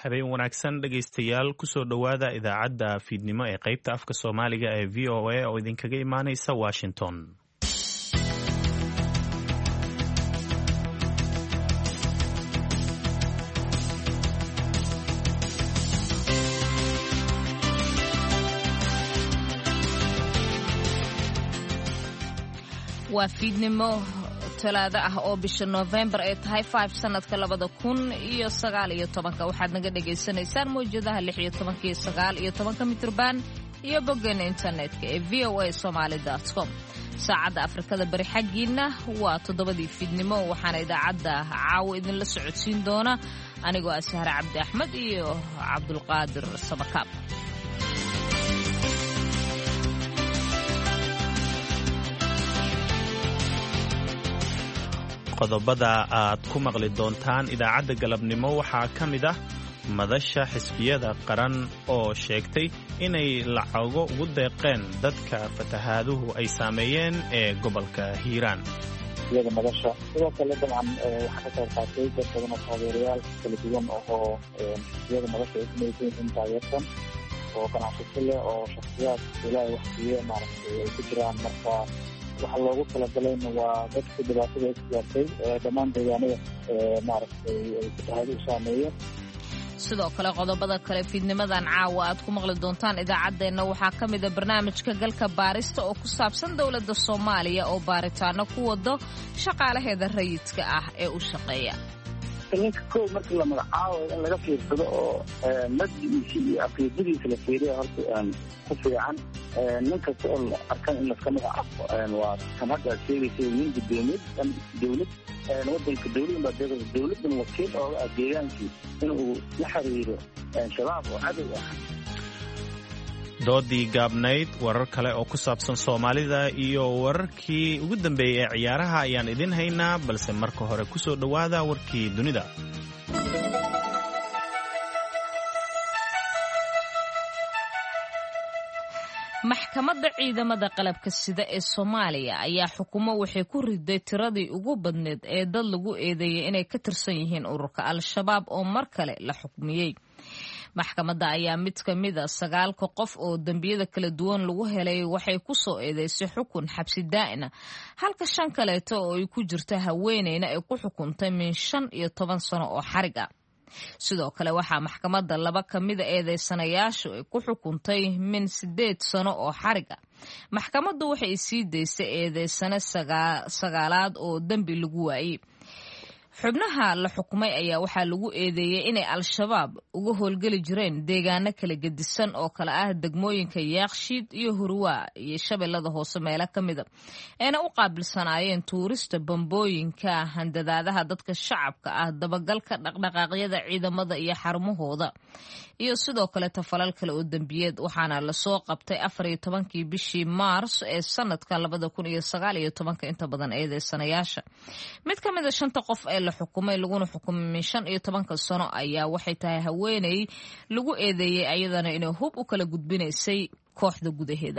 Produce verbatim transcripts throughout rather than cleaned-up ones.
habeen wanaagsan dhegaystayaal kusoo dhowaada idaacadda fiidnimo ee qaybta afka soomaaliga ee v o a oo idinkaga imaanaysa washington. waa fiidnimo talaado ah oo bisha November ay tahay five sanadka labada kun iyo sagaal iyo tobanka. waxaad naga dhageysanaysaan mowjadaha lix iyo tobanka iyo sagaal iyo tobanka mitirban iyo boggeena internetka ee v o a somali dot com. saacadda afrikada bari xaggiina waa toddobadii fiidnimo, waxaana idaacadda caawa idinla socodsiin doona anigoo ah Sahra Cabdi Axmed iyo Cabdulqaadir Sabakaab. qodobada aad ku maqli doontaan idaacadda galabnimo waxaa ka mid ah madasha xisbiyada qaran oo sheegtay inay lacago ugu deeqeen dadka fatahaaduhu ay saameeyeen ee gobolka hiiraan. xisbiyada madasha sidoo kale dabcan waxaa ka qayb qaatay dad badan oo taageerayaal kala duwan oo xisbiyada madasha ay kumaysan in taageersan oo ganacsato leh oo shakhsiyaad ilaahay wax siiye maaragtay ay ku jiraan. marka waxa loogu talagalayna waa dadka dhibaatada ay gaartay dhammaan deegaanada maaragtay ay fatahaadu saameeyeen. sidoo kale qodobada kale fiidnimadan caawa aad ku maqli doontaan idaacaddeenna waxaa ka mid a barnaamijka galka baarista oo ku saabsan dowladda Soomaaliya oo baaritaano ku wado shaqaalaheeda rayidka ah ee u shaqeeya. ninka koow markii la magacaabo in laga fiirsado oo maddigiisa iyo aqiidadiisa la fiiriyo horta ku fiican. nin kasta oo la arkan in laska magacaabo waa kan hadda sheegaysa nin gudoomiyad dowlad wadanka dowladda baa deeqaysa dowladdan wakiil ooga ah deegaankii inuu la xiriiro shabaab oo cadow ah. doodii gaabnayd, warar kale oo ku saabsan Soomaalida iyo wararkii ugu dambeeyay ee ciyaaraha ayaan idin haynaa, balse marka hore ku soo dhowaada warkii dunida. maxkamadda ciidamada qalabka sida ee Soomaaliya ayaa xukumo waxay ku riday tiradii ugu badneed ee dad lagu eedeeyay inay ka tirsan yihiin ururka Al-Shabaab oo mar kale la xukmiyay. maxkamadda ayaa mid ka mid a sagaalka qof oo dambiyada kala duwan lagu helay waxay ku soo eedeysay xukun xabsi daa'ina, halka shan kaleeto oo ay ku jirta haweeneyna ay ku xukuntay min shan iyo toban sano oo xarig ah. sidoo kale waxaa maxkamadda laba ka mid a eedeysanayaashu ay ku xukuntay min sideed sano oo xarig ah. maxkamaddu waxay sii daysay eedeysane sagaalaad oo dembi lagu waayey. xubnaha la xukumay ayaa waxaa lagu eedeeyey inay Al-Shabaab uga howlgeli jireen deegaano kala gedisan oo kala ah degmooyinka Yaaqshiid iyo Hurwaa iyo Shabeellada Hoose meelo ka mid a ayna u qaabilsanaayeen tuurista bambooyinka, handadaadaha dadka shacabka ah, dabagalka dhaqdhaqaaqyada ciidamada iyo xarumahooda, iyo sidoo kale tafalal kale oo dembiyeed. waxaana lasoo qabtay afar iyo tobankii bishii Maars ee sanadka labada kun iyo sagaal iyo tobanka inta badan eedeysanayaasha. mid ka mid a shanta qof ee la xukumay laguna xukumay min shan iyo tobanka sano ayaa waxay tahay haweeney lagu eedeeyey ayadana inay hub u kala gudbinaysay kooxda gudaheeda.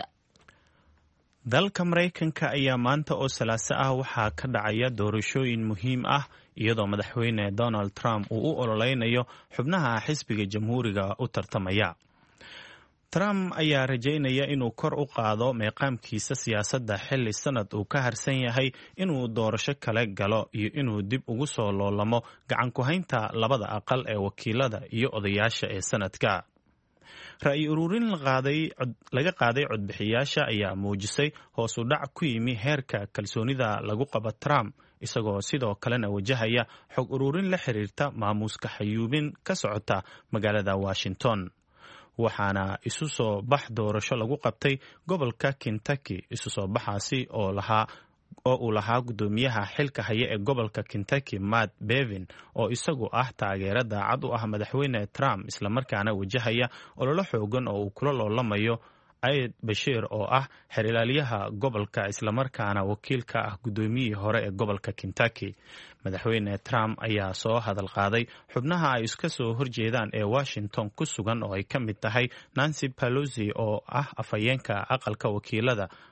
dalka Maraykanka ayaa maanta oo salaaso ah waxaa ka dhacaya doorashooyin muhiim ah iyadoo madaxweyne Donald Trump uu u ololeynayo xubnaha xisbiga jamhuuriga u tartamaya. Trump ayaa rajaynaya inuu kor u qaado meeqaamkiisa siyaasadda xilli sanad uu ka harsan yahay inuu doorasho kale galo iyo inuu dib ugu soo loolamo gacan ku haynta labada aqal ee wakiilada iyo odayaasha ee sanadka. ra'yi ururin laga qaaday codbixiyaasha ayaa muujisay hoos u dhac ku yimi heerka kalsoonida lagu qabo Trump, isagoo sidoo kalena wajahaya xog ururin la xiriirta maamuuska xayuubin ka socota magaalada Washington. waxaana isu soo bax doorasho lagu qabtay gobolka Kentucky. isu soo baxaasi oo lahaa oo uu lahaa gudoomiyaha xilka haya ee gobolka Kentucky Matt Bevin oo isagu ah taageero daacad u ah madaxweyne Trump islamarkaana wajahaya ololo xoogan oo uu kula loolamayo Ayed Bashir oo ah xiriiryaha gobolka islamarkaana wakiilka ah gudoomiyihii hore ee gobolka Kentucky. madaxweyne Trump ayaa soo hadal qaaday xubnaha ay iska soo horjeedaan ee Washington ku sugan oo ay ka mid tahay Nancy Pelosi oo ah afhayeenka aqalka wakiilada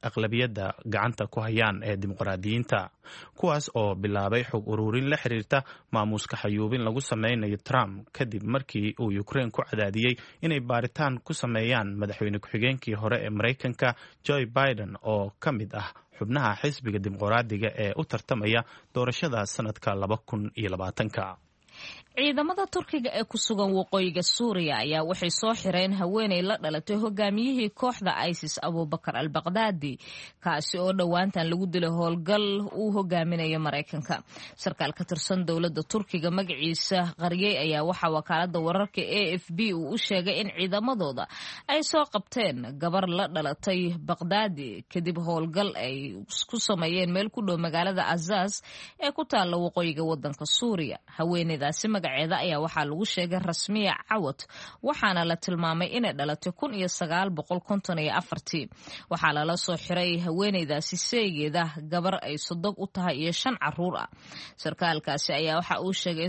aqlabiyadda gacanta ku hayaan ee dimuqraadiyiinta kuwaas oo bilaabay xog ururin la xiriirta maamuuska xayuubin lagu sameynayo Trump kadib markii uu Ukraine ku cadaadiyey inay baaritaan ku sameeyaan madaxweyne ku-xigeenkii hore ee Mareykanka Joe Biden oo ka mid ah xubnaha xisbiga dimuqraadiga ee u tartamaya doorashada sanadka laba kun iyo labaatanka. ciidamada Turkiga ee ku sugan waqooyiga Suuriya ayaa waxay soo xireen haweeney la dhalatay hogaamiyihii kooxda ISIS Abubakar al-Baghdadi kaasi oo dhawaantan lagu dilay howlgal uu hogaaminayo Mareykanka. sarkaal ka tirsan dowladda Turkiga magaciisa qariyay ayaa waxa wakaalada wararka A F B uu u sheegay in ciidamadooda ay soo qabteen gabar la dhalatay Baghdadi kadib howlgal ay ku sameeyeen meel ku dhow magaalada Azaz ee ku taala waqooyiga wadanka Suuriya. haweeneydaasi magaceeda ayaa waxaa lagu sheegay Rasmiya Cawad waxaana la tilmaamay inay dhalatay kun iyo sagaal boqol konton iyo afartii. waxaa lala soo xiray haweeneydaasi seegeeda gabar ay sodog u tahay iyo shan caruur ah. sarkaalkaasi ayaa waxa uu sheegay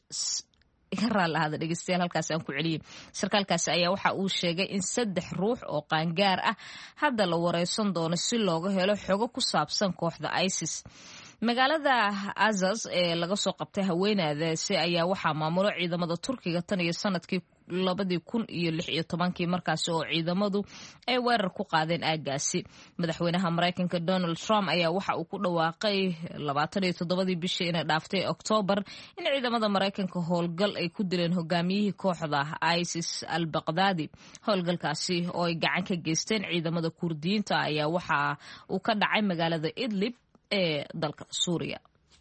sarkaalkaasi ayaa waxa uu sheegay in saddex ruux oo qaangaar ah hadda la wareysan doono si looga helo xogo ku saabsan kooxda ISIS. magaalada Azaz ee laga soo qabtay haweeneydaasi ayaa waxaa maamulo ciidamada Turkiga tan iyo sanadkii labadii kun iyo lix iyo tobankii markaasi oo ciidamadu ay weerar ku qaadeen aagaasi. madaxweynaha Mareykanka Donald Trump ayaa waxa uu ku dhawaaqay labaatan iyo toddobadii bishii inay dhaaftay October in ciidamada Mareykanka howlgal ay ku dileen hogaamiyihii kooxda ISIS al-Baghdadi. howlgalkaasi oo ay gacan ka geysteen ciidamada Kurdiyiinta ayaa waxa uu ka dhacay magaalada Idlib ee dalka Suuriya.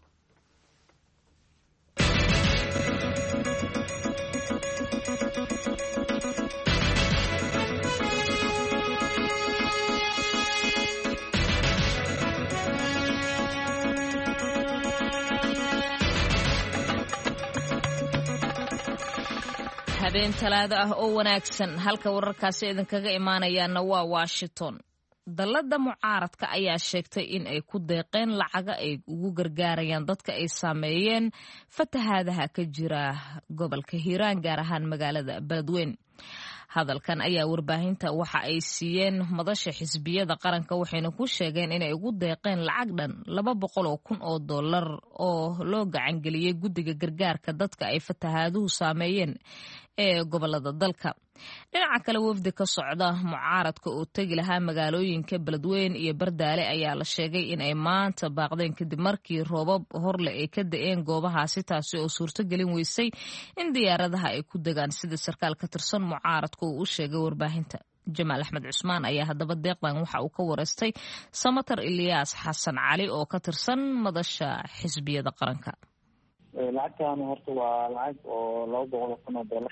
habeen talaado ah oo wanaagsan halka wararkaasi idinkaga imaanayaana waa Washington. dallada mucaaradka ayaa sheegtay in ay ku deeqeen lacaga ay ugu gargaarayaan dadka ay saameeyeen fatahaadaha ka jira gobolka Hiiraan gaar ahaan magaalada Beledweyne. hadalkan ayaa warbaahinta waxa ay siiyeen madasha xisbiyada qaranka waxayna ku sheegeen inay ugu deeqeen lacag dhan laba boqol oo kun oo dollar oo loo gacan geliyay guddiga gargaarka dadka ay fatahaaduhu saameeyeen ee gobolada dalka. dhinaca kale wafdi ka socda mucaaradka oo tegi lahaa magaalooyinka Beledweyne iyo Bardaale ayaa la sheegay in ay maanta baaqdeen kadib markii roobab horle ay ka da'een goobahaasi taasi oo suurto gelin weysay in diyaaradaha ay ku degaan sida sarkaal ka tirsan mucaaradka uu u sheegay warbaahinta. Jamaal Axmed Cusmaan ayaa haddaba deeqdan waxa uu ka wareystay Samatar Ilyas Xasan Cali oo ka tirsan madasha xisbiyada qaranka. lacagtan horta waa lacag oo laba boqol oo kun oo dollar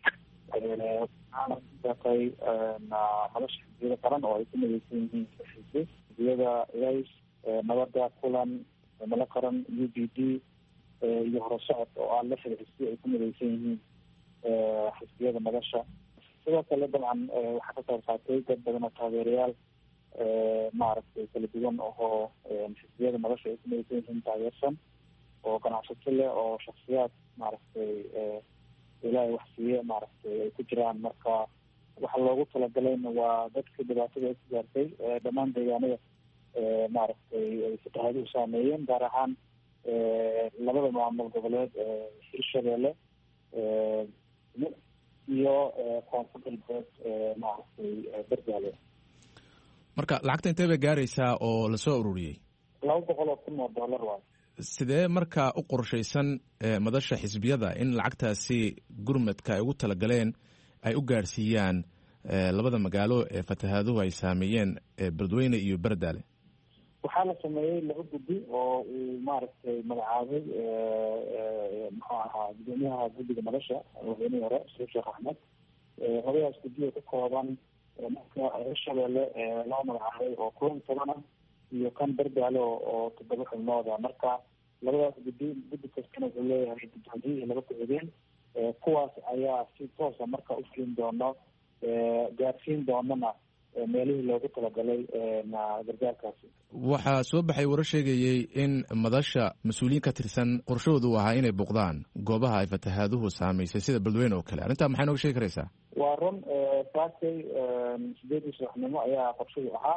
waxaana deeqay madasha xisbiyada qaran oo ay ku midaysan yihiin xisbiyada ilays nabada kulan mala qaran U B D iyo horusocod oo ah lix xisbi ay ku midaysan yihiin xisbiyada madasha. sidoo kale dabcan waxaa ka qayb qaatay dad badan oo taageerayaal maaragtay kala duwan oo xisbiyada madasha ay ku midaysan yihiin taageersan oo ganacsato leh oo shaksiyaad maaragtay ilaahay wax siiye maaragtay ay ku jiraan. marka waxa loogu talagalayna waa dadka dhibaatada ay ku gaartay dhammaan deegaanada maaragtay ay fatahaaduhu saameeyeen gaar ahaan labada maamul goboleed Hirshabelle iyo koonfur galbeed maaragtay Bardaale. marka lacagta intee bay gaaraysaa oo lasoo ururiyey? laba boqol oo kun oo dollar waay. sidee markaa u qorshaysan madasha xisbiyada in lacagtaasi gurmadka ay ugu talagaleen ay u gaarsiiyaan labada magaalo ee fatahaaduhu ay saameeyeen Beledweyne iyo Bardaale? waxaa la sameeyey laba guddi oo uu maaragtay magacaabay muxuu ahaa gudoomiyaha guddiga madasha madaxweynihii hore Sheekh Sheekh Axmed. labadaas guddi oo ka kooban marka Hirshabelle loo magacaabay oo kulan toban ah iyo kan Bardaale oo toddoba xubnooda. marka labadaas guddi guddi kastana wuxuu leeyahay gudoomiye iyo laba ku-xigeen kuwaas ayaa si toosa marka u fulin doono gaarsiin doonana meelihii loogu talagalay gargaarkaasi. waxaa soo baxay warar sheegayey in madasha mas-uuliyiin ka tirsan qorshahoodu ahaa inay boqdaan goobaha ay fatahaaduhu saamaysay sida Beledweyne oo kale. arrintaa maxay nooga sheegi karaysaa? waa run saakay sideedii subaxnimo ayaa qorshadu ahaa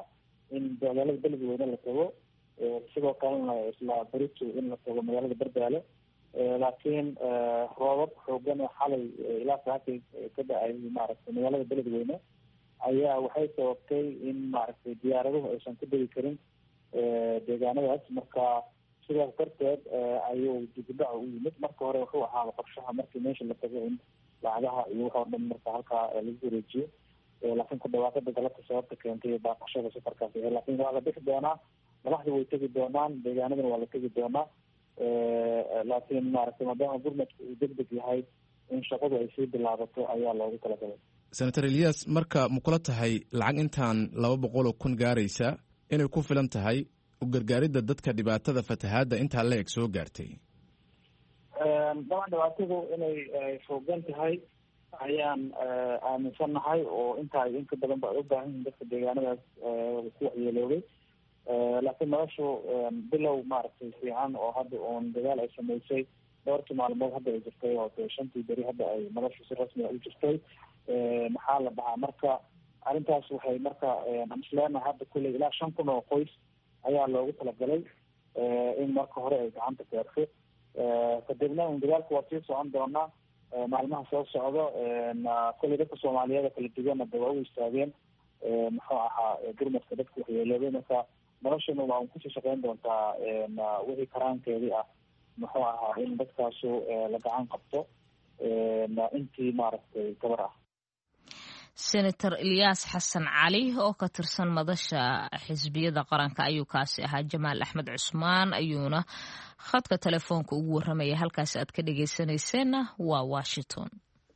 in magaalada beledweyne la tago, sidoo kalena isla berito in la tago magaalada Bardaale. laakiin roobab xoogan oo xalay ilaa saakay ka dhacay maaragtay magaalada beledweyne ayaa waxay sababtay in maaragtay diyaaraduhu aysan ku degi karin deegaanadaas. marka sidaas darteed ayuu dibudhac u yimid. marka hore wuxuu ahaa qorshaha markii meesha la tago in lacagaha iyo waxa oo dhan marka halkaa lagu wareejiyo, laakiin ku dhawaaqada galabta sababta keentay baaqashada safarkaas. laakiin waa la bixi doonaa, madaxda way tegi doonaan, deegaanadana waa la tegi doonaa. laakiin maaragtay maadaama gurmadka uu degdeg yahay in shaqadu ay sii bilaabato ayaa loogu talagalay. senator Elias, marka ma kula tahay lacag intaan laba boqol oo kun gaaraysa inay ku filan tahay u gargaaridda dadka dhibaatada fatahaadda intaa la eg soo gaartay? dabcan dhibaatadu inay foogan tahay ayaan aaminsannahay, oo intaa inka badan ba ay u baahan yihiin dadka deegaanadaas ku waxyeeloobay. laakiin noloshu bilow maaragtay fiican oo hadda uun dagaal ay samaysay dhowrkii maalmood hadda ay jirtay, oo de shantii beri hadda ay noloshu si rasmi a u jirtay. maxaa la dhahaa marka arrintaas waxay marka isleenahay hadda kulley ilaa shan kun oo qoys ayaa loogu talagalay in marka hore ay gacanta gaarto. kadibna un dagaalku waa sii socon doonaa maalmaha soo socdo. kulley dadka soomaaliyeed kala duwana de waa u istaageen muxuu ahaa gurmadka dadka waxyeeloobay. marka noloshana waa un kusii shaqeyn doontaa wixii karaankeedii ah muxuu ahaa in dadkaasu la gacan qabto intii maaragtay gabar ah. senator Elias Xasan Cali oo ka tirsan madasha xisbiyada qaranka ayuu kaasi ahaa. Jamaal Axmed Cusmaan ayuuna khadka telefoonka ugu warramaya. halkaas aad ka dhageysanayseena waa Washington.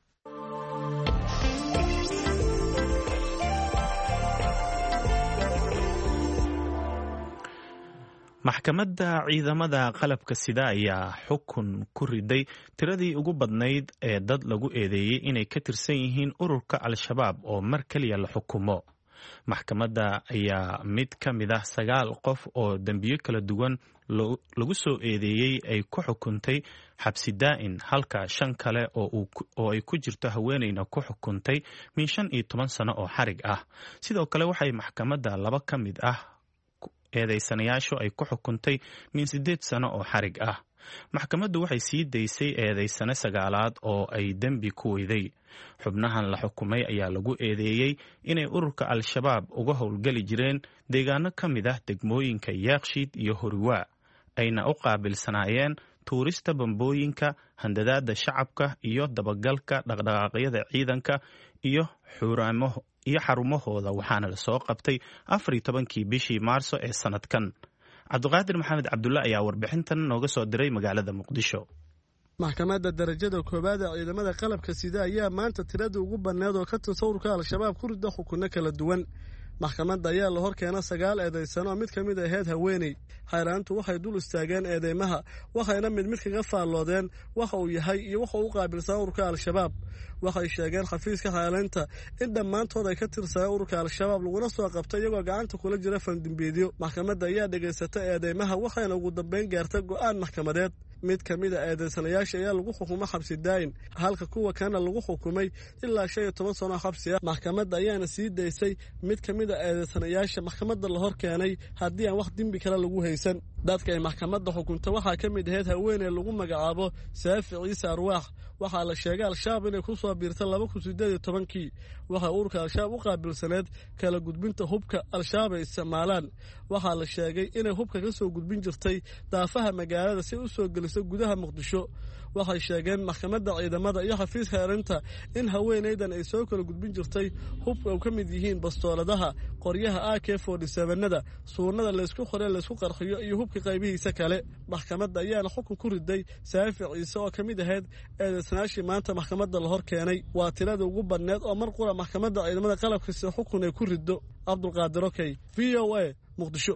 maxkamadda ciidamada qalabka sida ayaa xukun ku riday tiradii ugu badnayd ee dad lagu eedeeyey inay ka tirsan yihiin ururka al-shabaab oo mar keliya la xukumo. maxkamadda ayaa mid ka mid ah sagaal qof oo dembiyo kala duwan lagu soo eedeeyey ay ku xukuntay xabsi daa'in, halka shan kale oo ay ku jirto haweeneyna ku xukuntay min shan iyo toban sano oo xarig ah. sidoo kale waxay maxkamadda laba ka mid ah eedeysanayaashu ay ku xukuntay min siddeed sano oo xarig ah. maxkamaddu waxay sii daysay eedeysane sagaalaad oo ay dembi ku weyday. xubnahan la xukumay ayaa lagu eedeeyey inay ururka al-shabaab uga howlgeli jireen deegaano ka mid ah degmooyinka Yaaqshiid iyo Horiwaa, ayna u qaabilsanaayeen tuurista bambooyinka, handadaada shacabka iyo dabagalka dhaqdhaqaaqyada ciidanka iyo xuraamo iyo xarumahooda. waxaana la soo qabtay afar iyo tobankii bishii maarso ee sanadkan. cabdiqaadir maxamed cabdulle ayaa warbixintan nooga soo diray magaalada Muqdisho. maxkamadda darajada koowaad ee ciidamada qalabka sida ayaa maanta tirada ugu badneed oo ka tirsan ururka al-shabaab ku rida xukunno kala duwan. maxkamadda ayaa la hor keena sagaal eedeysano oo mid ka mid ahayd haweeney. xayraantu waxay dul istaageen eedeymaha, waxayna mid mid kaga faalloodeen waxa uu yahay iyo waxa uu u qaabilsan ururka al-shabaab. waxay sheegeen xafiiska xaalaynta in dhammaantood ay ka tirsaneen ururka al-shabaab laguna soo qabtay iyagoo gacanta kula jira fandimbiidyo. maxkamadda ayaa dhegaysatay eedeymaha waxayna ugu dambeyn gaartay go'aan maxkamadeed. mid ka mid a eedeysanayaasha ayaa lagu xukumay xabsi daa'in, halka kuwa kana lagu xukumay ilaa shan iyo toban sano xabsi ah. maxkamadda ayaana sii daysay mid ka mid a eedeysanayaasha maxkamadda la hor keenay haddii aan wax dembi kale lagu haysan. dadka ay maxkamadda xukunta waxaa ka mid ahayd haweeney lagu magacaabo Saafi Ciise Arwaax. waxaa la sheegay al-shabaab inay ku soo biirtay laba kun siddeed iyo tobankii. waxaa ururka al-shabaab u qaabilsaneed kala gudbinta hubka al-shabaab ay isticmaalaan. waxaa la sheegay inay hubka ka soo gudbin jirtay daafaha magaalada si u soo geliso gudaha Muqdisho. waxay sheegeen maxkamadda ciidamada iyo xafiiska xeerinta in haweeneydan ay soo kala gudbin jirtay hubka oo ka mid yihiin bastooladaha, qoryaha A K forty-seven-nada, suunada laysku qore laysku qarxiyo iyo hubka qaybihiisa kale. maxkamadda ayaana xukun ku riday Saafi Ciise oo ka mid ahayd eedeysanayaashii maanta maxkamadda la hor keenay. waa tirada ugu badneed oo mar qura maxkamadda ciidamada qalabka sida xukun ay ku rido. cabdulqaadir okey, V O A, Muqdisho.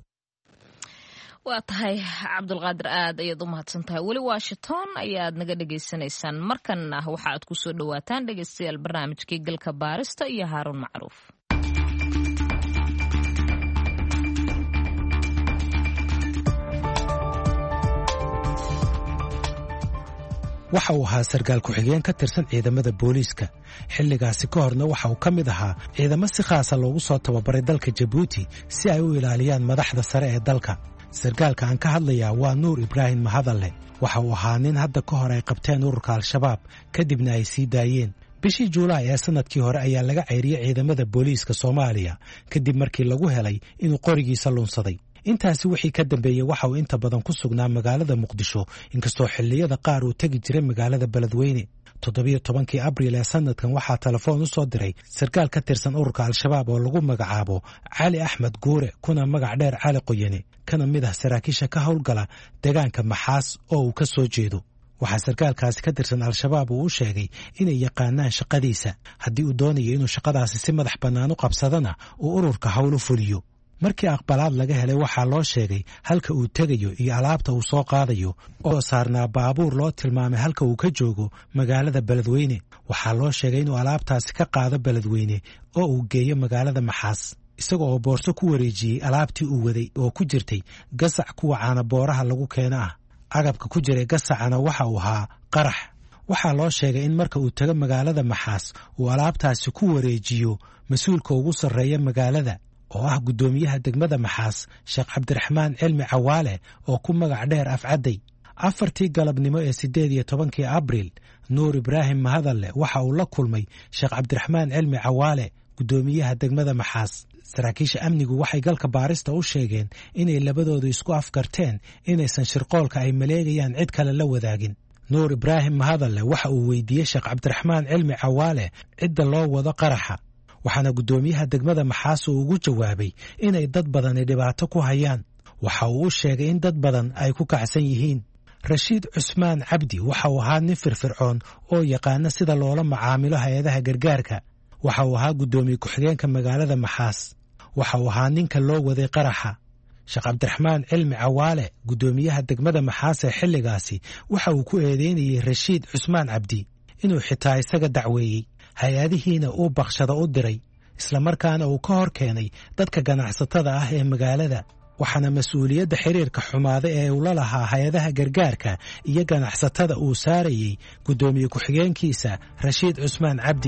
waa tahay cabdulqaadir, aad ayaad u mahadsan tahay. weli Washington ayaad naga dhegaysanaysaan. markanna waxa aad ku soo dhawaataan dhegaystayaal barnaamijkii galka baarista iyo Haaruun Macruuf. waxa uu ahaa sarkaal ku-xigeen ka tirsan ciidamada booliiska xilligaasi ka horna waxa uu ka mid ahaa ciidamo si khaasa loogu soo tababaray dalka jabuuti si ay u ilaaliyaan madaxda sare ee dalka sarkaalka aan ka hadlayaa waa nuur ibraahim mahadalle waxa uu ahaa nin hadda ka hor ay qabteen ururka al-shabaab kadibna ay sii daayeen bishii juulaay ee sanadkii hore ayaa laga ceyriyey ciidamada booliiska soomaaliya kadib markii lagu helay inuu qorigiisa lunsaday intaasi wixii ka dambeeyey waxa uu inta badan ku sugnaa magaalada muqdisho inkastoo xilliyada qaar uu tegi jiray magaalada beledweyne toddobiyo tobankii abriil ee sanadkan waxaa telefoon u soo diray sarkaal ka tirsan ururka al-shabaab oo lagu magacaabo cali axmed guure kuna magac dheer cali qoyane kana mid ah saraakiisha ka howlgala deegaanka maxaas oo uu ka soo jeedo waxaa sarkaalkaasi ka tirsan al-shabaab uu u sheegay inay yaqaanaan shaqadiisa haddii uu doonayo inuu shaqadaasi si madax bannaan u qabsadana uu ururka howl u fuliyo markii aqbalaad laga helay waxaa loo sheegay halka uu tegayo iyo alaabta uu soo qaadayo oo saarnaa baabuur loo tilmaamay halka uu ka joogo magaalada beledweyne waxaa loo sheegay inuu alaabtaasi ka qaado beledweyne oo uu geeyo magaalada maxaas isaga oo boorso ku wareejiyey alaabtii uu waday oo ku jirtay gasac kuwa caanabooraha lagu keeno ah agabka ku jiray gasacana waxa uu ahaa qarax waxaa loo sheegay in marka uu tago magaalada maxaas uu alaabtaasi ku wareejiyo mas-uulka ugu sarreeya magaalada oo ah guddoomiyaha degmada maxaas sheekh cabdiraxmaan cilmi cawaale oo ku magac dheer afcadday afartii galabnimo ee siddeed iyo tobankii abriil nuur ibraahim mahadalle waxa uu la kulmay sheekh cabdiraxmaan cilmi cawaale guddoomiyaha degmada maxaas saraakiisha amnigu waxay galka baarista u sheegeen inay labadoodu isku afkarteen inaysan shirqoolka ay maleegayaan cid kale la wadaagin nuur ibraahim mahadalle waxa uu weydiiyey sheekh cabdiraxmaan cilmi cawaale cidda loo wado qaraxa waxaana guddoomiyaha degmada maxaas uu ugu jawaabay inay dad badani dhibaato ku hayaan waxa uu u sheegay in dad badan ay ku kacsan yihiin rashiid cusmaan cabdi waxa uu ahaa nin firfircoon oo yaqaana sida loola macaamilo hay-adaha gargaarka waxa uu ahaa guddoomiye ku-xigeenka magaalada maxaas waxa uu ahaa ninka loo waday qaraxa sheekh cabdiraxmaan cilmi cawaale guddoomiyaha degmada maxaas ee xilligaasi waxa uu ku eedeynayey rashiid cusmaan cabdi inuu xitaa isaga dacweeyey hay-adihiina uu bakshada u diray islamarkaana uu ka hor keenay dadka ganacsatada ah ee magaalada waxaana mas-uuliyadda xiriirka xumaada ee uu la lahaa hay-adaha gargaarka iyo ganacsatada uu saarayey guddoomiye ku-xigeenkiisa rashiid cusmaan cabdi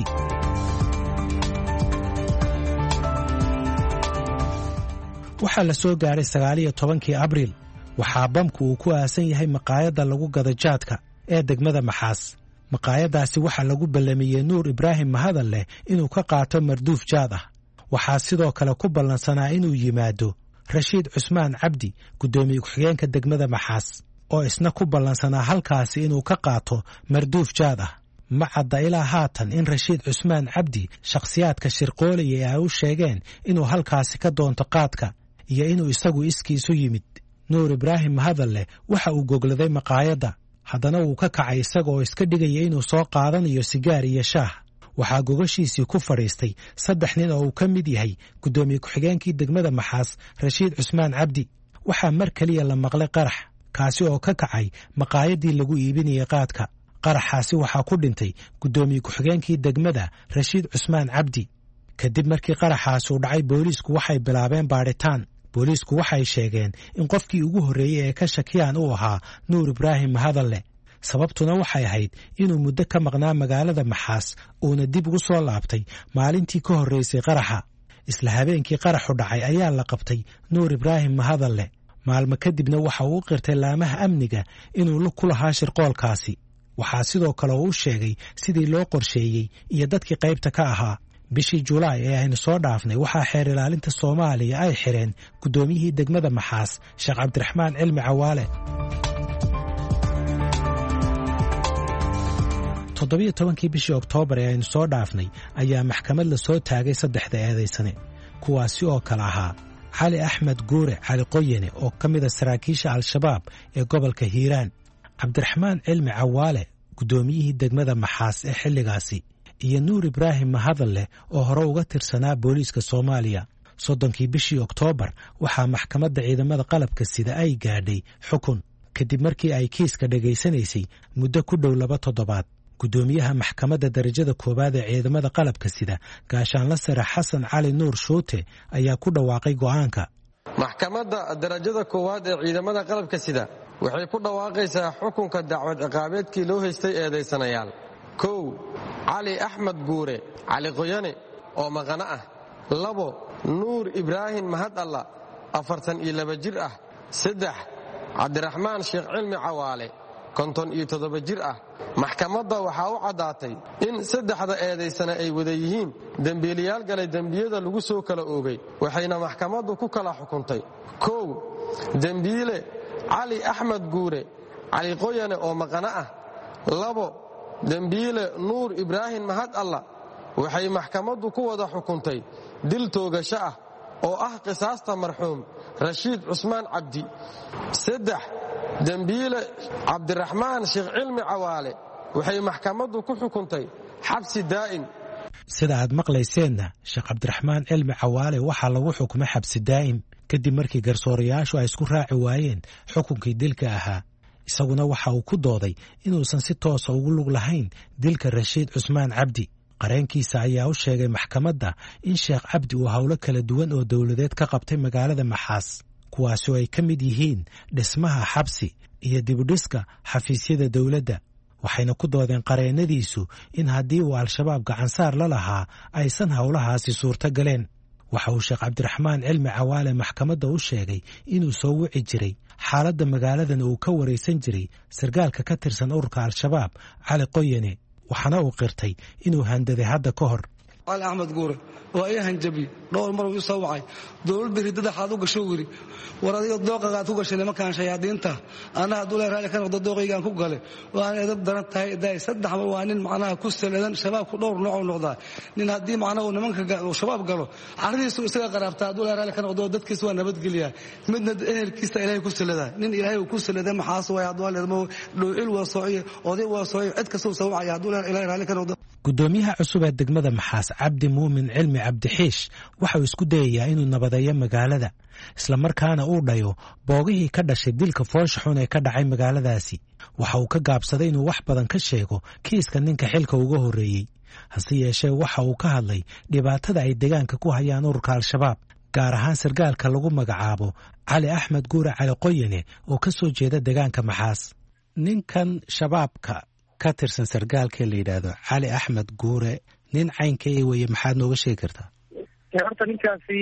waxaa la soo gaaray sagaaliyo tobankii abriil waxaa bamku uu ku aasan yahay maqaayadda lagu gado jaadka ee degmada maxaas maqaayaddaasi waxaa lagu ballamiyey nuur ibraahim mahadalle inuu ka qaato marduuf jaad ah waxaa sidoo kale ku ballansanaa inuu yimaado rashiid cusmaan cabdi guddoomiye ku-xigeenka degmada maxaas oo isna ku ballansanaa halkaasi inuu ka qaato marduuf jaad ah ma cadda ilaa haatan in rashiid cusmaan cabdi shakhsiyaadka shirqoolaya ee ay u sheegeen inuu halkaasi ka doonto qaadka iyo inuu isagu iskiisu yimid nuur ibraahim mahadalle waxa uu gogladay maqaayadda haddana wuu ka kacay isaga oo iska dhigaya inuu soo qaadanayo sigaar iyo shaah waxaa gogashiisii ku fadhiistay saddex nin oo uu ka mid yahay guddoomiye ku-xigeenkii degmada maxaas rashiid cusmaan cabdi waxaa mar keliya la maqlay qarax kaasi oo ka kacay maqaayaddii lagu iibinayay qaadka qaraxaasi waxaa ku dhintay guddoomiye ku-xigeenkii degmada rashiid cusmaan cabdi kadib markii qaraxaasi uu dhacay booliisku waxay bilaabeen baadhitaan booliisku waxay sheegeen in qofkii ugu horreeyey ee ka shakiyaan uu ahaa nuur ibraahim mahadalle sababtuna waxay ahayd inuu muddo ka maqnaa magaalada maxaas uuna dib ugu soo laabtay maalintii ka horraysay qaraxa isla habeenkii qaraxu dhacay ayaa la qabtay nuur ibraahim mahadalle maalmo kadibna waxa uu u qirtay laamaha amniga inuu ku lahaa shirqoolkaasi waxaa sidoo kale uu u sheegay sidii loo qorsheeyey iyo dadkii qaybta ka ahaa bishii julaay ee aynu soo dhaafnay waxaa xeer ilaalinta soomaaliya ay xireen guddoomiyihii degmada maxaas sheekh cabdiraxmaan cilmi cawaale toddobiyo tobankii bishii oktoobar ee aynu soo dhaafnay ayaa maxkamad la soo taagay saddexda eedaysane kuwaasi oo kale ahaa cali axmed guure cali qoyane oo ka mida saraakiisha al-shabaab ee gobolka hiiraan cabdiraxmaan cilmi cawaale guddoomiyihii degmada maxaas ee xilligaasi iyo nuur ibraahim mahadalle oo hore uga tirsanaa booliiska soomaaliya soddonkii bishii oktoobar waxaa maxkamadda ciidamada qalabka sida ay gaadhay xukun kadib markii ay kiiska dhegaysanaysay muddo ku dhow laba toddobaad guddoomiyaha maxkamadda darajada koowaad ee ciidamada qalabka sida gaashaanla sare xasan cali nuur shuute ayaa ku dhawaaqay go'aanka maxkamadda darajada koowaad ee ciidamada qalabka sida waxay ku dhawaaqaysaa xukunka dacwad ciqaabeedkii loo haystay eedaysanayaal kow cali axmed guure cali qoyane oo maqano ah labo nuur ibraahim mahad alla afartan iyo laba jir ah saddex cabdiraxmaan sheekh cilmi cawaale konton iyo toddoba jir ah maxkamadda waxaa u caddaatay in saddexda eedaysana ay wada yihiin dembiilayaal galay dembiyada lagu soo kala oogay waxayna maxkamaddu ku kala xukuntay kow dembiile cali axmed guure cali qoyane oo maqano ah labo dembiile nuur ibraahim mahad alla waxay maxkamaddu ku wada xukuntay dil toogasho ah oo ah qisaasta marxuum rashiid cusmaan cabdi saddex dembiile cabdiraxmaan sheekh cilmi cawaale waxay maxkamaddu ku xukuntay xabsi daa'im sida aad maqlayseenna sheekh cabdiraxmaan cilmi cawaale waxaa lagu xukumay xabsi daa'im kadib markii garsoorayaashu ay isku raaci waayeen xukunkii dilka ahaa isaguna waxa uu ku dooday inuusan si toosa ugu lug lahayn dilka rashiid cusmaan cabdi qareenkiisa ayaa u sheegay maxkamadda in sheekh cabdi uu howlo kala duwan oo dowladeed ka qabtay magaalada maxaas kuwaasoo ay ka mid yihiin dhismaha xabsi iyo dibudhiska xafiisyada dowladda waxayna ku doodeen qareennadiisu in haddii uu al-shabaab gacansaar la lahaa aysan howlahaasi suurto galeen waxa uu sheekh cabdiraxmaan cilmi cawaale maxkamadda u sheegay inuu soo wici jiray xaaladda magaaladan uu ka waraysan jiray sargaalka ka tirsan ururka al-shabaab cali qoyane waxaana uu qirtay inuu handaday hadda ka hor cali axmed guure waa ii hanjabi dhowr mar uu ii soo wacay dowladda ridada xaad u gasho wiri war adiga dooqaga aad ku gashay nimankaan shayaadiinta anaa hadduu leeyahay raalli ka noqdo dooqaygaan ku galay waan edab daran tahay daay saddex mar waa nin macnaha ku saladan shabaabku dhowr nooc u noqdaa nin haddii macnaha uu nimanka shabaab galo carridiisu isaga qaraabtaa hadduu leeyahay raalli ka noqdo dadkiisa waa nabadgelyaa midna ehelkiisa ilaahay ku saladaa nin ilaahay uu ku saladay maxaas waay hadduu leeyahay dhowcil waa soociye oday waa soociye cid kasta uu soo wacaya hadduu leeyahay ilaahay raalli ka noqdo gudoomiyaha cusub ee degmada maxaas cabdi muumin cilmi cabdixiish waxa uu isku dayayaa inuu nabadeeyo magaalada islamarkaana uu dhayo boogihii ka dhashay dilka foosha xun ee ka dhacay magaaladaasi waxa uu ka gaabsaday inuu wax badan ka sheego kiiska ninka xilka uga horreeyey hase yeeshee waxa uu ka hadlay dhibaatada ay deegaanka ku hayaan ururka al-shabaab gaar ahaan sargaalka lagu magacaabo cali axmed guure cali qoyane oo ka soo jeeda deegaanka maxaas ninkan shabaabka ka tirsan sargaalka la yidhaahdo cali axmed guure nin caynka ee weye maxaad nooga sheegi kartaa horta ninkaasi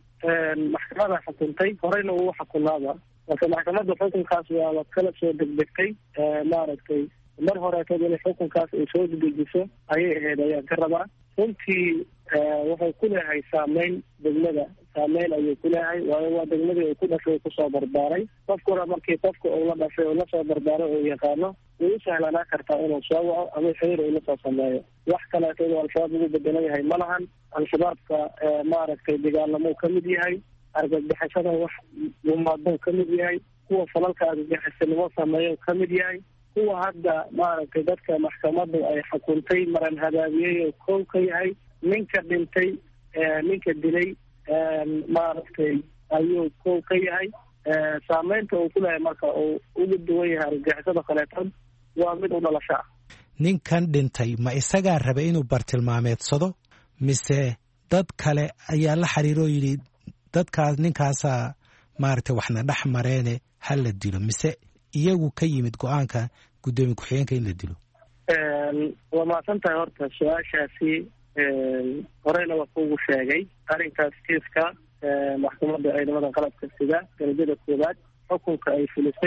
maxkamada xukuntay horeyna uu xukunaaba marka maxkamadda xukunkaas waa kala soo degdegtay maaragtay mar horeetad inay xukunkaas ay soo dedejiso ayay ahayd ayaan ka rabaa runtii wuxuu ku leeyahay saameyn degmada saameyn ayuu ku leeyahay waayo waa degmadii uu ku dhashay kusoo barbaaray qofkuna markii qofka uu la dhashay uu lasoo barbaaray oo yaqaano way u sahlanaa kartaa inuu soo waco ama xiriir uu lasoo sameeyo wax kaleeto inuu al-shabaab ugu bedelan yahay ma lahan al-shabaabka maaragtay dagaalamou ka mid yahay argagixisada wax gumaadou ka mid yahay kuwa falalka argagixisanimo sameeyo ka mid yahay kuwa hadda maaragtay dadka maxkamaddu ay xukuntay maran hadaabiyey oo kow ka yahay ninka dhintay ninka dilay maaragtay ayuu kow ka yahay saameynta uu ku leeyahay marka uu uga duwan yahay argagixisada kaleetood waa mid u dhalasho ah ninkan dhintay ma isagaa raba inuu bartilmaameedsado mise dad kale ayaa la xiriiroo yidhi dadkaas ninkaasaa maaragtay waxna dhex mareene ha la dilo mise iyagu ka yimid go-aanka guddoomiye ku-xigeenka in la dilo waa mahadsan tahay horta su-aashaasi horeyna waa kuugu sheegay arrinkaas kiiska maxkamadda ciidamada qalabka sida darajada koowaad xukunka ay fulisay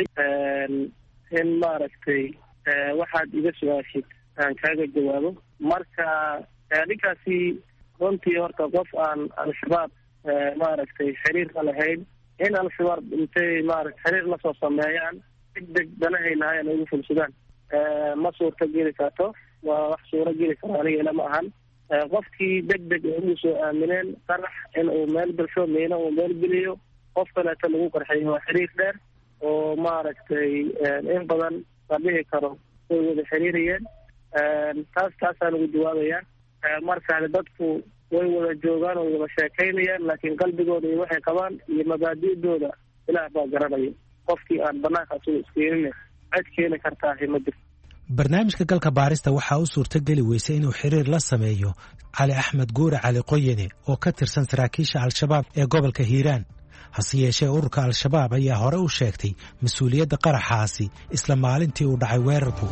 in maaragtay waxaad iga su-aashid aan kaaga jawaabo marka ninkaasi runtii horta qof aan al-shabaab maaragtay xiriir la lahayn in al-shabaab intay maarata xiriir lasoo sameeyaan degdeg danahaynahay ana ugu fulsadaan ma suurta geli karto waa wax suuro geli karo aniga ila ma ahan qofkii degdeg ay ugu soo aamineen qarax in uu meel bulsho miina uu meel geliyo qof kaleeto lagu qarxayo waa xiriir dheer oo maaragtay in badan la dhihi karo way wada xiriirayeen taas taasaan ugu jawaabaya markaani dadku way wada joogaan oo wada sheekaynayaan laakiin qalbigooda iyo waxay qabaan iyo mabaadi'dooda ilaah baa garanaya qofkii aan banaanka asugu iskeenin cid keeni kartaahi ma jirto barnaamijka galka baarista waxaa u suurto geli weysay inuu xiriir la sameeyo cali axmed guure cali qoyane oo ka tirsan saraakiisha al-shabaab ee gobolka hiiraan hase yeeshee ururka al-shabaab ayaa hore u sheegtay mas-uuliyadda qaraxaasi isla maalintii uu dhacay weerarku.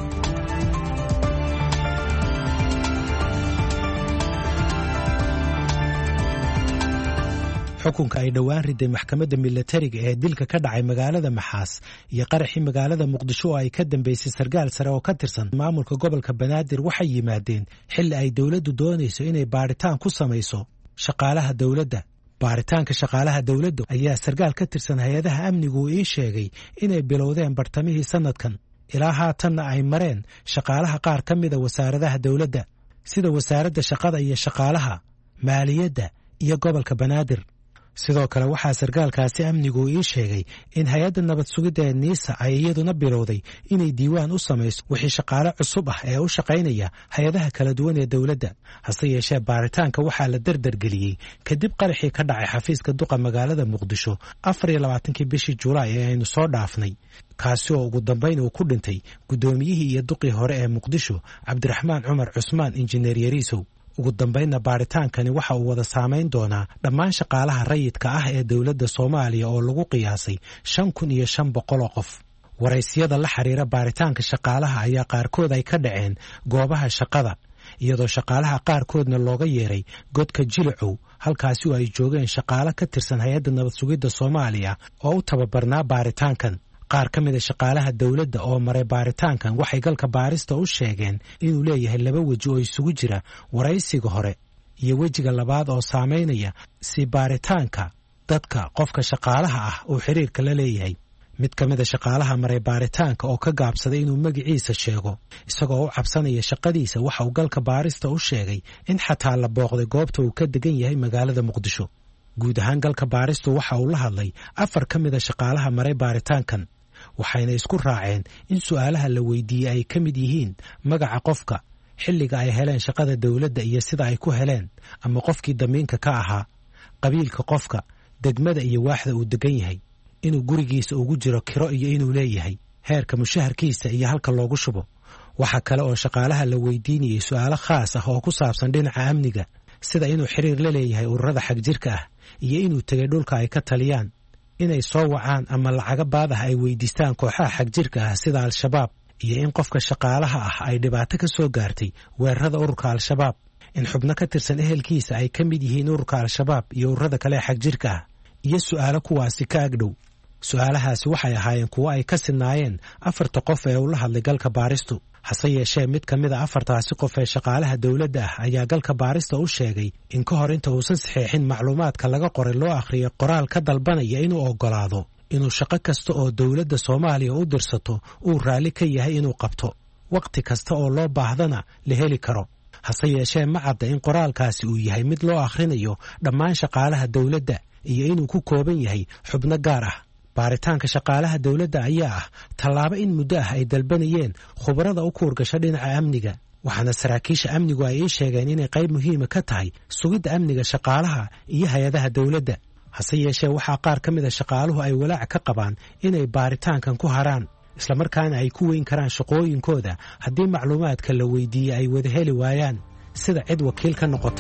xukunka ay dhowaan riday maxkamadda milatariga ee dilka ka dhacay magaalada Maxaas iyo qaraxii magaalada Muqdisho oo ay ka dambeysay sargaal sare oo ka tirsan maamulka gobolka Banaadir waxay yimaadeen xilli ay dawladdu doonayso inay baaritaan ku samayso shaqaalaha dawladda. baaritaanka shaqaalaha dawladda ayaa sargaal ka tirsan hay'adaha amnigu ii sheegay inay bilowdeen bartamihii sanadkan, ilaa haatanna ay mareen shaqaalaha qaar ka mida wasaaradaha dawladda sida wasaaradda shaqada iyo shaqaalaha, maaliyadda iyo gobolka Banaadir. sidoo kale waxaa sargaalkaasi amnigu ii sheegay in hay-adda nabad sugidda ee niisa ay iyaduna bilowday inay diiwaan u samayso wixii shaqaale cusub ah ee u shaqaynaya hay-adaha kala duwan ee dawladda. hase yeeshee baaritaanka waxaa la dardargeliyey kadib qaraxii ka dhacay xafiiska duqa magaalada Muqdisho afar iyo labaatankii bishii Juulaay ee aynu soo dhaafnay, kaasi oo ugu dambayn uu ku dhintay guddoomiyihii iyo duqii hore ee Muqdisho Cabdiraxmaan Cumar Cusmaan Injineer Yariisow. ugu dambaynna baaritaankani waxa uu wada saamayn doonaa dhammaan shaqaalaha rayidka ah ee dawladda Soomaaliya oo lagu qiyaasay shan kun iyo shan boqol oo qof. waraysiyada la xiriira baaritaanka shaqaalaha ayaa qaarkood ay ka dhaceen goobaha shaqada, iyadoo shaqaalaha qaarkoodna looga yeeray godka Jilicow, halkaasi oo ay joogeen shaqaale ka tirsan hay-adda nabad sugidda Soomaaliya oo u tababarnaa baaritaankan. qaar ka mida shaqaalaha dawladda oo maray baaritaankan waxay galka baarista u sheegeen inuu leeyahay laba weji oo isugu jira waraysiga hore iyo wejiga labaad oo saamaynaya si baaritaanka dadka qofka shaqaalaha ah uu xiriirka la leeyahay. mid ka mida shaqaalaha maray baaritaanka oo ka gaabsaday inuu magaciisa sheego isagoo u cabsanaya shaqadiisa waxa uu galka baarista u sheegay in xataa la booqday goobta uu ka degan yahay magaalada Muqdisho. guud ahaan galka baaristu waxa uu la hadlay afar ka mida shaqaalaha maray baaritaankan, waxayna isku raaceen in su'aalaha la weydiiyey ay ka mid yihiin magaca qofka, xilliga ay heleen shaqada dawladda iyo sida ay ku heleen ama qofkii damiinka ka ahaa, qabiilka qofka, degmada iyo waaxda uu degan yahay, inuu gurigiisa ugu jiro kiro iyo inuu leeyahay, heerka mushaharkiisa iyo halka loogu shubo. waxa kale oo shaqaalaha la weydiinayay su'aalo khaas ah oo ku saabsan dhinaca amniga, sida inuu xiriir la leeyahay ururada xagjirka ah iyo inuu tegay dhulka ay ka taliyaan, inay soo wacaan ama lacaga baad ah ay weydiistaan kooxaha xagjirka ah sida al-shabaab, iyo in qofka shaqaalaha ah ay dhibaato ka soo gaartay weerarada ururka al-shabaab, in xubno ka tirsan ehelkiisa ay ka mid yihiin ururka al-shabaab iyo ururada kale xagjirka ah, iyo su'aalo kuwaasi ka agdhow. su'aalahaasi waxay ahaayeen kuwo ay ka sinnaayeen afarta qof ee ula hadlay galka baaristu. hase yeeshee mid ka mid a afartaasi qof ee shaqaalaha dawladda ah ayaa galka baarista u sheegay in ka hor inta uusan saxeexin macluumaadka laga qoray loo akhriyay qoraal ka dalbanaya inuu oggolaado inuu shaqo kasta oo dawladda Soomaaliya u dirsato uu raalli ka yahay inuu qabto, waqti kasta oo loo baahdana la heli karo. hase yeeshee ma cadda in qoraalkaasi uu yahay mid loo akhrinayo dhammaan shaqaalaha dawladda iyo inuu ku kooban yahay xubno gaar ah. baaritaanka shaqaalaha dawladda ayaa ah tallaabo in muddo ah ay dalbanayeen khubarada u kuurgasha dhinaca amniga, waxaana saraakiisha amnigu ay ii sheegeen inay qayb muhiima ka tahay sugidda amniga shaqaalaha iyo hay-adaha dawladda. hase yeeshee waxaa qaar ka mida shaqaaluhu ay walaac ka qabaan inay baaritaankan ku haraan, islamarkaana ay ku weyn karaan shaqooyinkooda haddii macluumaadka la weydiiyey ay wada heli waayaan sida cid wakiil ka noqota.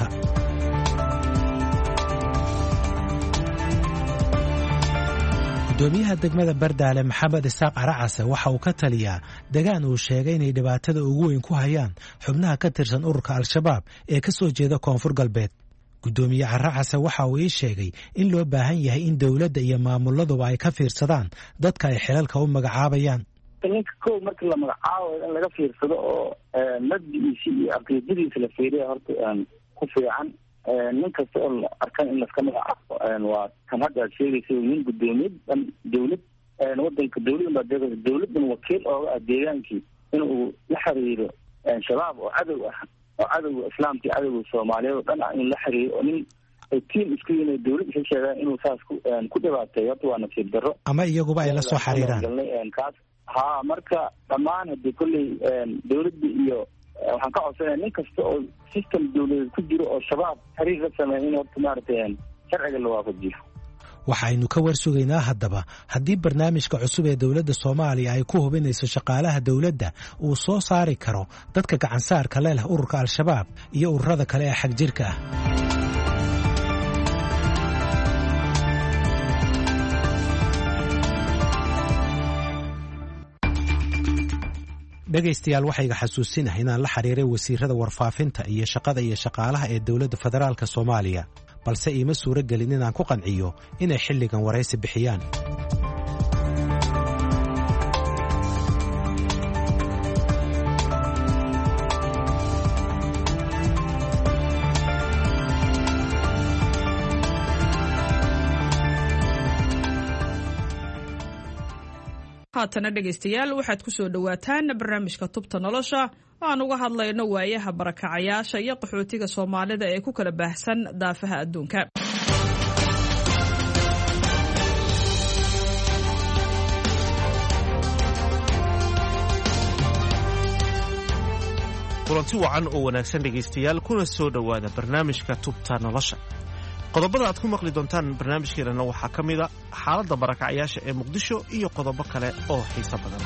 gudoomiyaha degmada Bardaale Maxamed Isaaq Caracase waxa uu ka taliyaa degaan uu sheegay inay dhibaatada ugu weyn ku hayaan xubnaha ka tirsan ururka al-shabaab ee ka soo jeeda koonfur galbeed. gudoomiye Caracase waxa uu ii sheegay in loo baahan yahay in dawladda iyo maamuladuba ay ka fiirsadaan dadka ay xilalka u magacaabayaan. ninka kow marka la magacaabo in laga fiirsado oo maddiisa iyo aqoontiisa la fiiriyo horta ku fiican. nin kasta oo arkaan in laska magacaabo waa kan hadda sheegaysa nin gudoomiye dawlad wadanka dawladda baa dawladdan wakiil oo ah deegaankii inuu la xiriiro shabaab oo cadow ah oo cadowga islaamka cadowga Soomaaliyeed oo dhan in la xiriiro oo nin team isku inay dawladda ka sheegaan inuu saas ku dhibaateeyo waa nasiib darro ama iyaguba ay la soo xiriiraan. ha marka dhammaan hadii kulli dawladda iyo waxaan ka codsanayaa nin kasta oo system dawladeed ku jiro oo shabaab xiriir la sameeyo in horta maaragtay sharciga la waafajiyo. waxaynu ka warsugaynaa haddaba haddii barnaamijka cusub ee dawladda Soomaaliya ay ku hubinayso shaqaalaha dawladda uu soo saari karo dadka gacansaarka leh ururka al-shabaab iyo ururada kale ee xagjirka ah. dhegaystayaal waxayga xasuusinahay inaan la xiriiray wasiirada warfaafinta iyo shaqada iyo shaqaalaha ee dowladda federaalka soomaaliya balse iima suuro gelin inaan ku qanciyo inay xilligan waraysi bixiyaan. haatana dhegaystayaal waxaad ku soo dhowaataan barnaamijka tubta nolosha oo aan uga hadlayno waayaha barakacayaasha iyo qaxootiga soomaalida ee ku kala baahsan daafaha adduunka. kulanti wacan oo wanaagsan dhegaystayaal kuna soo dhowaada barnaamijka tubta nolosha. qodobada aad ku maqli doontaan barnaamijkeenana waxaa ka mida xaaladda barakacayaasha ee muqdisho iyo qodobo kale oo xiiso badan.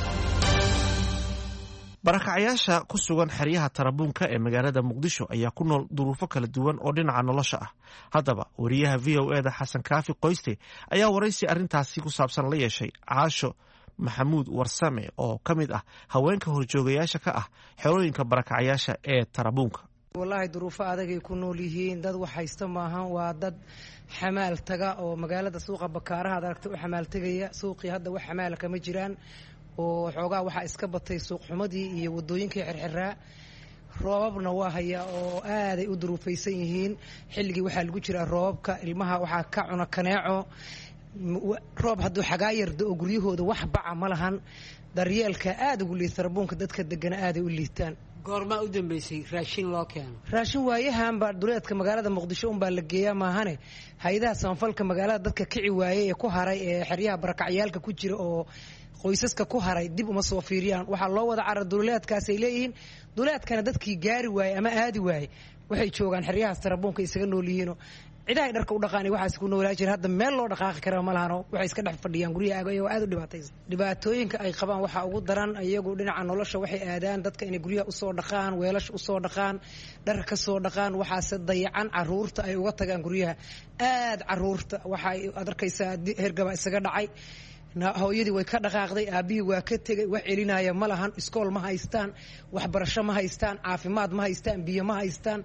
barakacayaasha ku sugan xeryaha tarabuunka ee magaalada muqdisho ayaa ku nool duruufo kala duwan oo dhinaca nolosha ah. haddaba wariyaha v o e da xasan kaafi qoyste ayaa waraysi arrintaasi ku saabsan la yeeshay caasho maxamuud warsame oo ka mid ah haweenka horjoogayaasha ka ah xerooyinka barakacayaasha ee tarabuunka. wallaahi duruufo adagay ku nool yihiin, dad wax haysta maahan, waa dad xamaal taga oo magaalada suuqa bakaaraha ad aragta u xamaal tegaya. suuqii hadda wax xamaala kama jiraan oo xoogaa waxaa iska batay suuq xumadii iyo wadooyinkii xirxiraa. roobabna waa hayaa oo aaday u duruufaysan yihiin. xilligii waxaa lagu jiraa roobabka, ilmaha waxaa ka cuna kaneeco. roob hadduu xagaa yarda oo guryahooda wax baca ma lahan. daryeelka aad ugu liita tarabuunka, dadka degana aaday u liitaan. goormaa u dambeysay raashin loo keeno? raashin waayahanba duleedka magaalada muqdisho unbaa la geeyaa maahane hay-adaha samafalka magaalada dadka kici waayey ee ku haray ee xeryaha barakacyaalka ku jira oo qoysaska ku haray dib uma soo fiiriyaan. waxaa loo wada carar duleedkaasay leeyihiin. duleedkana dadkii gaari waayey ama aadi waayey waxay joogaan xeryahaas tarabuunka isaga nool yihiino cidahay dharka u dhaqaan waxaas ku noolaa jira. hadda meel loo dhaqaaqi kara ma lahano, waxay iska dhex fadhiyaan guryaha ayagoo aad u dhibaataysan. dhibaatooyinka ay qabaan waxaa ugu daran iyagu dhinaca nolosha waxay aadaan dadka inay guryaha usoo dhaqaan, weelasha usoo dhaqaan, dhar ka soo dhaqaan. waxaase dayacan caruurta ay uga tagaan guryaha. aad caruurta waxay ad arkaysaa hergaba isaga dhacay, hooyadii way ka dhaqaaqday, aabihii waa ka tegay, wax celinaya ma lahan. iskool ma haystaan, waxbarasho ma haystaan, caafimaad ma haystaan, biyo ma haystaan.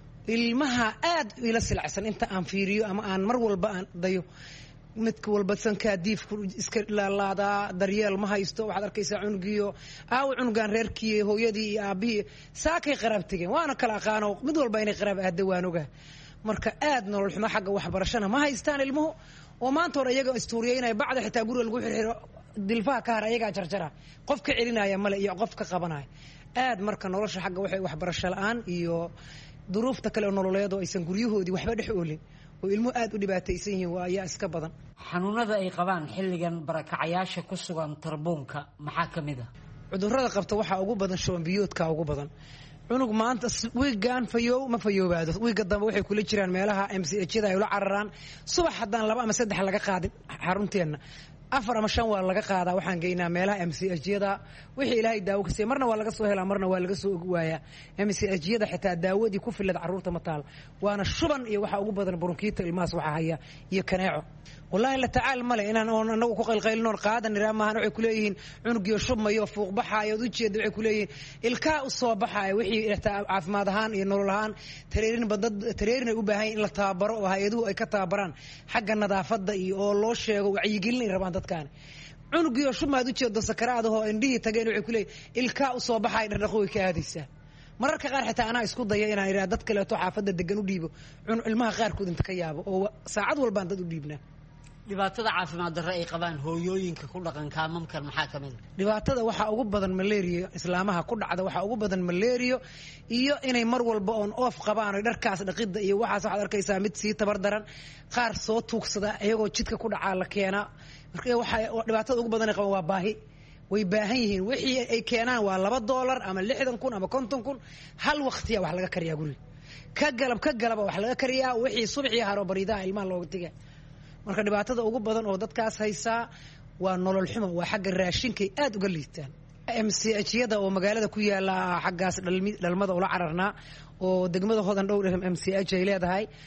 ilmaha aad ila silacsan inta aan fiiriyo ama aan mar walba aan dayo. midka walba sankaa diifku iska laalaadaa, daryeel ma haysto. waxaad arkaysaa cunugiyo aawo cunugaan reerkii hooyadii iyo aabihii saakay qaraab tegeen. waana kala aqaano mid walba inay qaraab aada waan ogaa. marka aad nolol xumo xagga waxbarashana ma haystaan ilmuhu oo maanta hore iyaga istuuriyeynaya bacda xitaa guriga lagu xirxiro dilfaha ka har ayagaa jarjara, qof ka celinaya male iyo qof ka qabanaya. aad marka nolosha xagga waxay waxbarasho la-aan iyo duruufta kale oo nololeed oo aysan guryahoodii waxba dhex oolin oo ilmuhu aad u dhibaataysan yihiin waa ayaa iska badan. xanuunada ay qabaan xilligan barakacayaasha ku sugan tarbuunka maxaa ka mid ah? cudurrada qabta waxaa ugu badan shuban biyoodka ugu badan. cunug maanta wiigaan fayoow ma fayoobaado, wiiga dambe waxay kula jiraan meelaha m c h yada ay ula cararaan. subax haddaan laba ama saddex laga qaadin xarunteenna afar ama shan waa laga qaadaa. waxaan geynaa meelaha m c h yada wixii ilaahay daawo ka siiya. marna waa laga soo helaa, marna waa laga soo waayaa. m c h yada xitaa daawadii ku filad carruurta ma taal. waana shuban iyo waxaa ugu badan burunkiita ilmahaas waxaa haya iyo kaneeco. wallaahi la tacaal male inaan oon anagu ku qaylqaylinoon qaadan iraa maahan. waxay kuleeyihiin cunugiyo shubmayo fuuq baxaayo od ujeeda. waxay kuleeyihiin ilkaa u soo baxaaya. wixii xitaa caafimaad ahaan iyo nolol ahaan tareerinba dad tareerinay u baahan in la tababaro oo hay-aduhu ay ka tababaraan xagga nadaafadda iyo oo loo sheego wacyigelin ay rabaan dadkaani. cunugiyo shubmaad ujeedo sakaraadahoo indhihii tageen waxay kuleeyihin ilkaa u soo baxaaya dhardhaqo way ka aadaysaa. mararka qaar xitaa anaa isku daya inaan idhaha dad kaleeto xaafadda degan u dhiibo ilmaha qaarkood inta ka yaabo oo saacad walbaan dad u dhiibnaa. dhibaatada caafimaad darre ay qabaan hooyooyinka ku dhaqan kaamamkan maxaa ka mid a? dhibaatada waxaa ugu badan malaria, islaamaha ku dhacda waxaa ugu badan malaria iyo inay mar walba oon oof qabaan oo dharkaas dhaqidda iyo waxaas waxaad arkaysaa mid sii tabar daran, qaar soo tuugsada iyagoo jidka ku dhacaa la keenaa. marka waxaa dhibaatada ugu badan ay qabaan waa baahi. way baahan yihiin wixii ay keenaan waa laba doolar ama lixdan kun ama konton kun. hal waqtiya wax laga kariyaa guriga, ka galab ka galaba wax laga kariyaa. wixii subxii haro bariidaha ilmaha looga tiga. marka dhibaatada ugu badan oo dadkaas haysaa waa nolol xumo, waa xagga raashinkay aad uga liitaan. m c h yada oo magaalada ku yaala xaggaas dhalmada ula cararnaa oo degmada hodan dhowr m c h ay leedahay.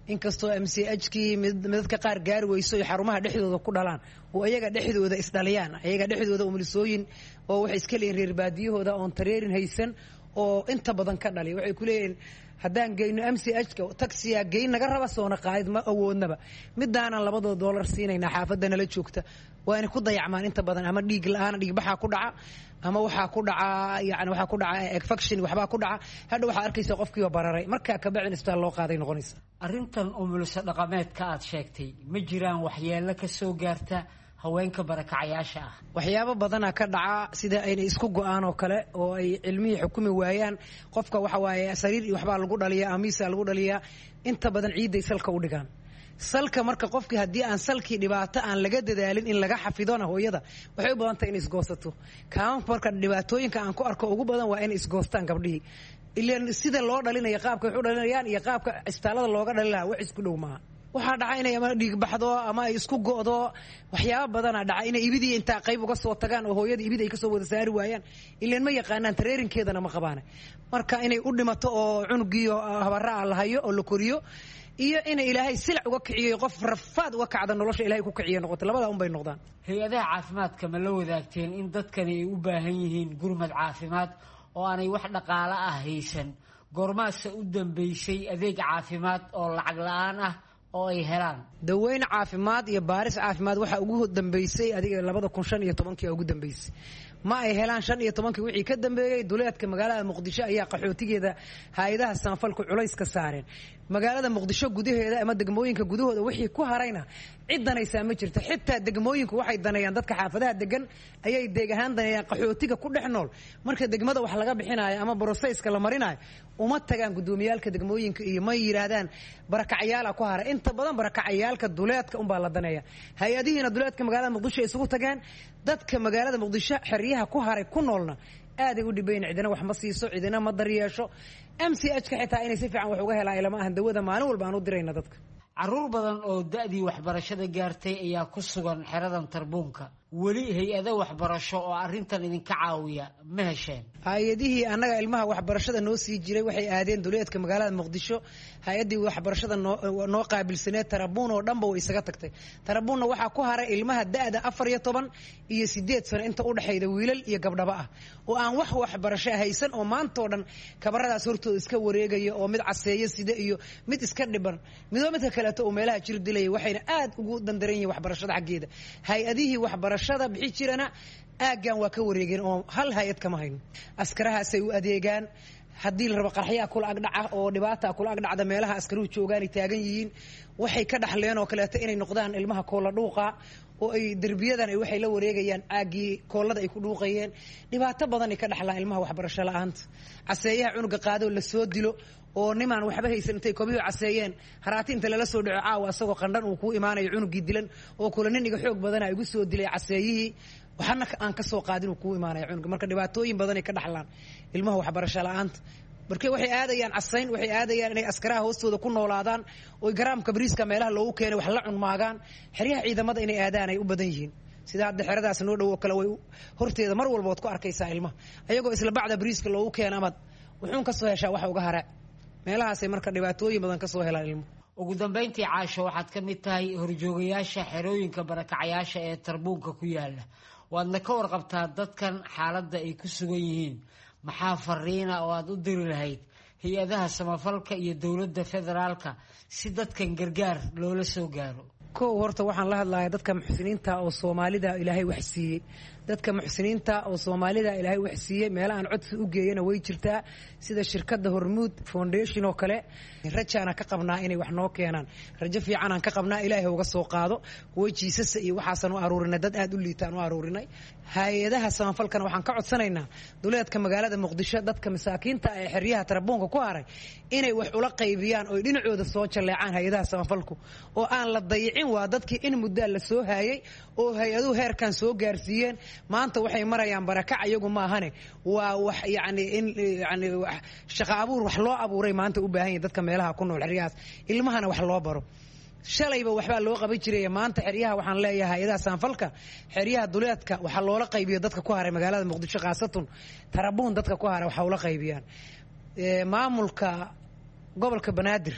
inkastoo m c h kii midadka qaar gaari weyso iyo xarumaha dhexdooda ku dhalaan oo iyaga dhexdooda isdhaliyaan iyaga dhexdooda umulisooyin oo waxay iska leeyihin reer baadiyahooda oon tareerin haysan oo inta badan ka dhaliya waxay ku leeyihiin haddaan geyno m c h ka taxiya geyn naga raba soona qaadid ma awoodnaba midaanan labadoo doolar siinaynaa xaafadda nala joogta waa inay ku dayacmaan inta badan ama dhiig la-aan dhiigbaxaa ku dhaca ama waxaa ku dhaca yani waxaa ku dhaca infection waxbaa ku dhaca hadha waxaa arkaysa qofkiiba bararay markaa kabacin isbitaal loo qaaday noqonaysa arrintan umulisa dhaqameedka aad sheegtay ma jiraan waxyeello ka soo gaarta haweenka barakacayaasha ah waxyaabo badana ka dhaca sida ayna isku go-aan oo kale oo ay cilmihii xukumi waayaan qofka waxa waaye sariir iyo waxbaa lagu dhaliyaa amiisa lagu dhaliyaa inta badan ciidday salka u dhigaan salka marka qofkii haddii aan salkii dhibaato aan laga dadaalin in laga xafidona hooyada waxay u badan tahay inay isgoosato kaama marka dhibaatooyinka aan ku arko ugu badan waa inay isgoostaan gabdhihii ilaan sida loo dhalinaya qaabka wax u dhalinayaan iyo qaabka isbitaalada looga dhalin lahaa wax isku dhow maaha waxaa dhaca inay ama dhiig baxdo ama ay isku go'do waxyaabo badana dhaca inay ibidii intaa qayb uga soo tagaan oo hooyada ibid ay kasoo wada saari waayaan ilaan ma yaqaanaan tareerinkeedana ma qabaana marka inay u dhimato oo cunugiiyo habaraa la hayo oo la koriyo iyo inay ilaahay silac uga kiciyo qof rafaad uga kacda nolosha ilaahay ku kiciyo noqoto labada un bay noqdaan hay-adaha caafimaadka ma la wadaagteen in dadkani ay u baahan yihiin gurmad caafimaad oo aanay wax dhaqaalo ah haysan goormaase u dambeysay adeeg caafimaad oo lacag la-aan ah oo ay helaan daweyn caafimaad iyo baaris caafimaad waxaa ugu dambeysay adiga labada kun shan iyo tobankii ugu dambeysay ma ay helaan shan iyo tobankii wixii ka dambeeyey duleedka magaalada muqdisho ayaa qaxootigeeda hay-adaha samafalku culays ka saareen magaalada muqdisho gudaheeda ama degmooyinka gudahooda wixii ku harayna cid danaysaa ma jirto xitaa degmooyinku waxay daneeyaan dadka xaafadaha degan ayay deeg ahaan daneeyaan qaxootiga ku dhex nool marka degmada wax laga bixinayo ama broseyska la marinayo uma tagaan gudoomiyaalka degmooyinka iyo ma yiraahdaan barakacayaala ku haray inta badan barakacayaalka duleedka unbaa la daneeya hay-adihiina duleedka magaalada muqdisho isugu tageen dadka magaalada muqdisho xeryaha ku haray ku noolna aaday u dhibayn cidina wax ma siiso cidina ma daryeesho m c h ka xitaa inay si fiican wax uga helaan ilama ahan dawada maalin walba aan u dirayna dadka caruur badan oo da-dii waxbarashada gaartay ayaa ku sugan xeradan tarbuunka weli hay-ado waxbarasho oo arrintan idinka caawiya ma hesheen hay-adihii annaga ilmaha waxbarashada noo sii jiray waxay aadeen duleedka magaalada muqdisho hay-addii waxbarashada noo qaabilsaneed tarabuun oo dhanba way isaga tagtay tarabuunna waxaa ku haray ilmaha da-da afar iyo toban iyo sideed sano inta udhexayda wiilal iyo gabdhaba ah oo aan wax waxbarasho haysan oo maantao dhan kabaradaas hortooda iska wareegaya oo mid caseeyo sida iyo mid iska dhiban midoo midka kaleeto oo meelaha jir dilaya waxayna aad ugu dandaran yihiin waxbarashada xaggeeda hay-adihii waxbarashada bixi jirana aaggan waa ka wareegeen oo hal hay-ad kama hayno askarahaasay u adeegaan haddii la rabo qarxyaa kula agdhaca oo dhibaata kula agdhacda meelaha askaruhu joogaanay taagan yihiin waxay ka dhaxleen oo kaleeto inay noqdaan ilmaha koolla dhuuqa oo ay derbiyadan ay waxay la wareegayaan caagii koollada ay ku dhuuqayeen dhibaato badan ay ka dhaxlaan ilmaha waxbarasho la-aanta caseeyaha cunuga qaadoo la soo dilo oo nimaan waxba haysan intay koobiyuhu caseeyeen haraati inta lala soo dhaco caawa asagoo qandhan uu kuu imaanayo cunugii dilan oo kula nin iga xoog badana igu soo dilay caseeyihii waxana aan ka soo qaadin uu kuu imaanayo cunuga marka dhibaatooyin badanay ka dhaxlaan ilmaha waxbarasho la-aanta marka waxay aadayaan casayn waxay aadayaan inay askaraha hoostooda ku noolaadaan oo garaamka bariiska meelaha loogu keenay wax la cunmaagaan xeryaha ciidamada inay aadaan ay u badan yihiin sida hadda xeradaas noo dhow oo kale way horteeda mar walba waad ku arkaysaa ilmaha ayagoo isla bacda bariiska loogu keena amad wuxuun ka soo heshaa waxa uga hara meelahaasay marka dhibaatooyin badan ka soo helaan ilmo ugu dambayntii caasho waxaad ka mid tahay horjoogayaasha xerooyinka barakacayaasha ee tarbuunka ku yaala waadna ka warqabtaa dadkan xaaladda ay ku sugan yihiin maxaa fariina oo aad u diri lahayd hay-adaha samafalka iyo dowladda federaalka si dadkan gargaar loola soo gaaro kow horta waxaan la hadlayaa dadka muxsiniinta oo soomaalida ilaahay wax siiyey dadka muxsiniinta oo soomaalida ilaahay wax siiyey meela aan codsi u geeyana way jirtaa sida shirkadda hormuud foundation oo kale rajaana ka qabnaa inay wax noo keenaan rajo fiicanaan ka qabnaa ilaahay uga soo qaado kuwa jiisasa iyo waxaasan u aruurinay dad aad u liitaan u aruurinay hay-adaha samafalkana waxaan ka codsanaynaa duleedka magaalada muqdisho dadka masaakiinta ee xeryaha tarabuunka ku haray inay wax ula qaybiyaan oo dhinacooda soo jaleecaan hay-adaha samafalku oo aan la dayicin waa dadkii in muddaa la soo haayay oo hay-aduhu heerkan soo gaarsiiyeen maanta waxay marayaan barakac iyagu maahane waa wax yani in yani shaqo abuur wax loo abuuray maanta u baahan yahin dadka meelaha ku nool xeryahaas ilmahana wax loo baro shalayba waxbaa loo qaban jiray maanta xeryaha waxaan leeyahay hay-adaha samafalka xeryaha duleedka waxaa loola qaybiyo dadka ku haray magaalada muqdisho khaasatun tarabuun dadka ku haray waxa ula qaybiyaan maamulka gobolka banaadir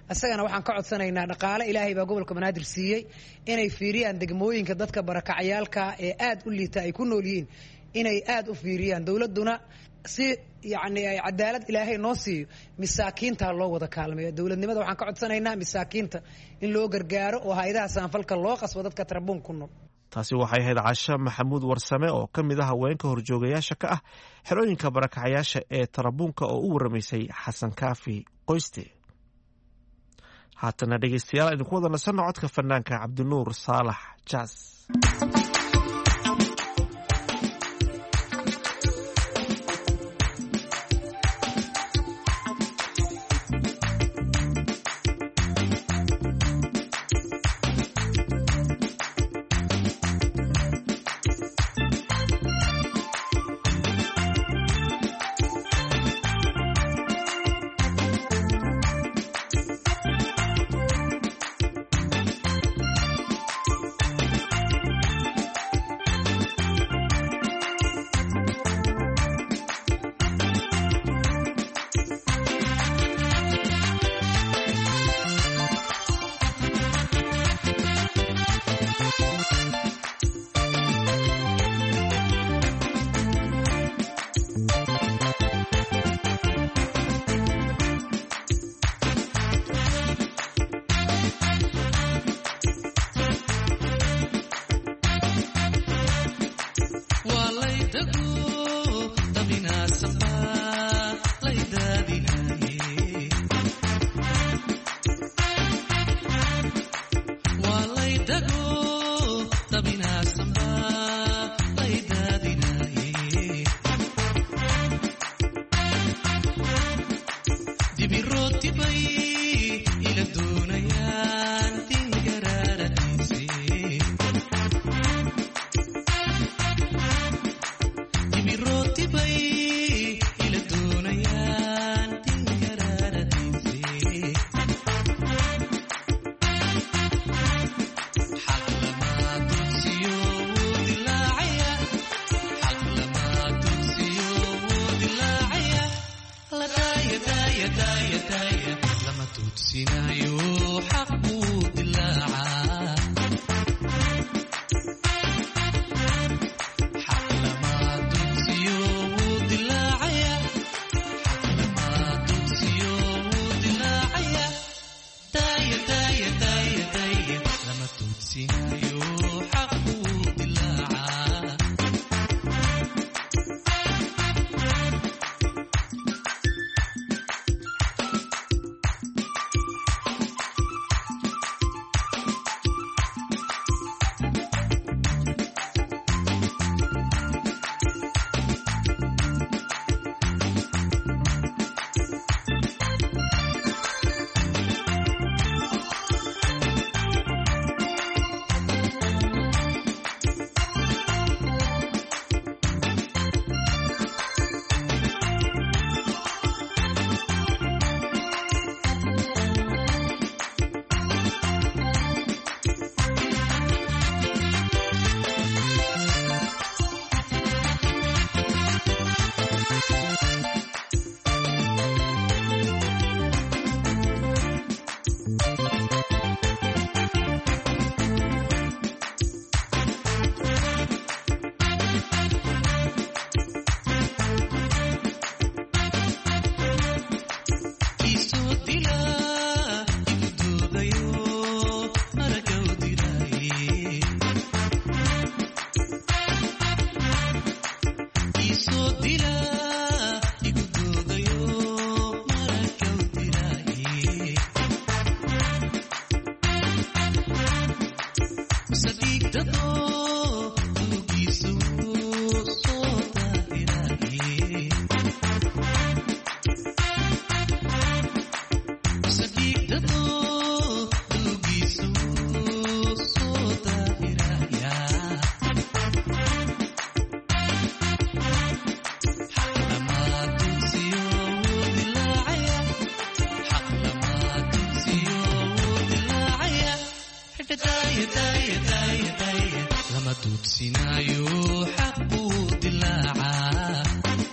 isagana waxaan ka codsanaynaa dhaqaale ilaahay baa gobolka banaadir siiyey inay fiiriyaan degmooyinka dadka barakacyaalka ee aad u liita ay ku nool yihiin inay aad u fiiriyaan dowladuna si yacni ay cadaalad ilaahay noo siiyo masaakiinta loo wada kaalmeeyo dowladnimada waxaan ka codsanaynaa masaakiinta in loo gargaaro oo hay'adaha saanfalka loo qasbo dadka tarabuun ku nool taasi waxay ahayd Caasha Maxamuud Warsame oo ka mid ah haweenka horjoogayaasha ka ah xerooyinka barakacayaasha ee tarabuunka oo u waramaysay Xasan Kaafi Qoyste. haatana dhegeystayaal idinku wada nasanno codka fanaanka Cabdinuur Saalax Jaas.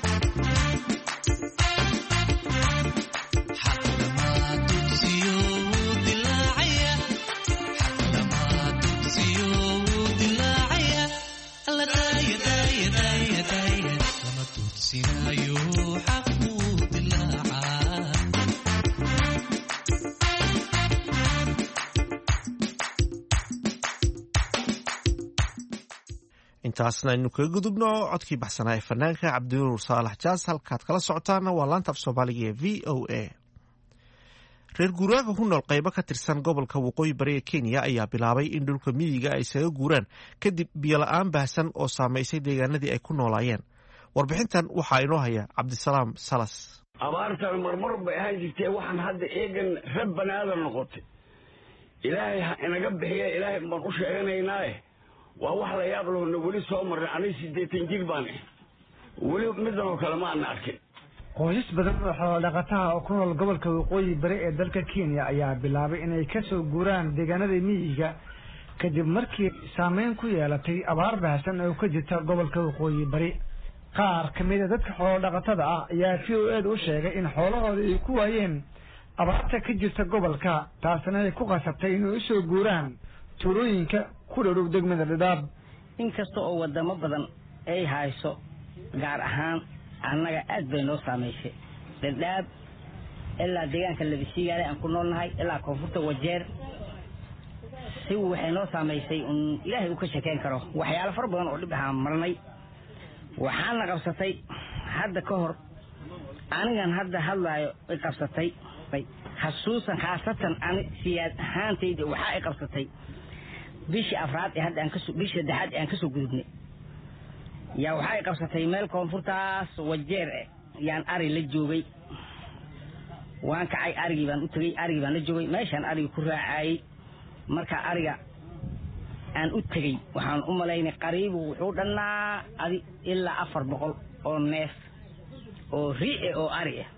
حق لما تدسيو intaasna aynu kaga gudubno codkii baxsanaa ee fanaanka cabdinuur saalax jaas halkaad kala socotaana waa laanta af soomaaliga ee v o a reer guuraaga ku nool qaybo ka tirsan gobolka waqooyi bari ee kenya ayaa bilaabay in dhulka miyiga ay isaga guuraan kadib biyola-aan baahsan oo saamaysay deegaanadii ay ku noolaayeen warbixintan waxaa inoo haya cabdisalaam salas abaartan marmar bay ahaan jirtee waxaan hadda eegan rab banaadan noqotay ilaahay ha inaga bixiya ilaahay baan u sheeganaynaaye waa wax la yaab lahona weli soo marray aniga siddeetan jir baan ah weli midan oo kale ma ana arkin qoysas badan oo xoolodhaqataha oo ku nool gobolka waqooyi bari ee dalka kenya ayaa bilaabay inay ka soo guuraan deegaanada miyiga kadib markii saameyn ku yeelatay abaar baahsan oo ka jirta gobolka waqooyi bari qaar ka mid a dadka xoolodhaqatada ah ayaa v o eeda u sheegay in xoolahooda ay ku waayeen abaarta ka jirta gobolka taasna ay ku qasabtay inay u soo guuraan tuulooyinka ku dhowdhow degmada dhadhaab inkasta oo wadamo badan ay hayso gaar ahaan annaga aad bay noo saamaysay dhadhaab ilaa deegaanka labisiigaale aan ku noolnahay ilaa koonfurta wajeer si waxay noo saamaysay un ilaahay uu ka shekeyn karo waxyaalo fara badan oo dhib ahaan marnay waxaana qabsatay hadda ka hor anigan hadda hadlaayo i qabsatay xasuusan khaasatan ani siyaad ahaantayda waxaa i qabsatay bishii afraad ee hadda aan kasoo bishii saddexaad ee aan kasoo gudubnay yaa waxaa i qabsatay meel koonfurtaas wajeer yaan ari la joogay waan kacay arigii baan u tegey arigii baan la joogay meeshaan arigii ku raacayay markaa ariga aan u tegey waxaan u malaynay qariibu wuxuu dhannaa adi ilaa afar boqol oo neef oo ri-e oo ari ah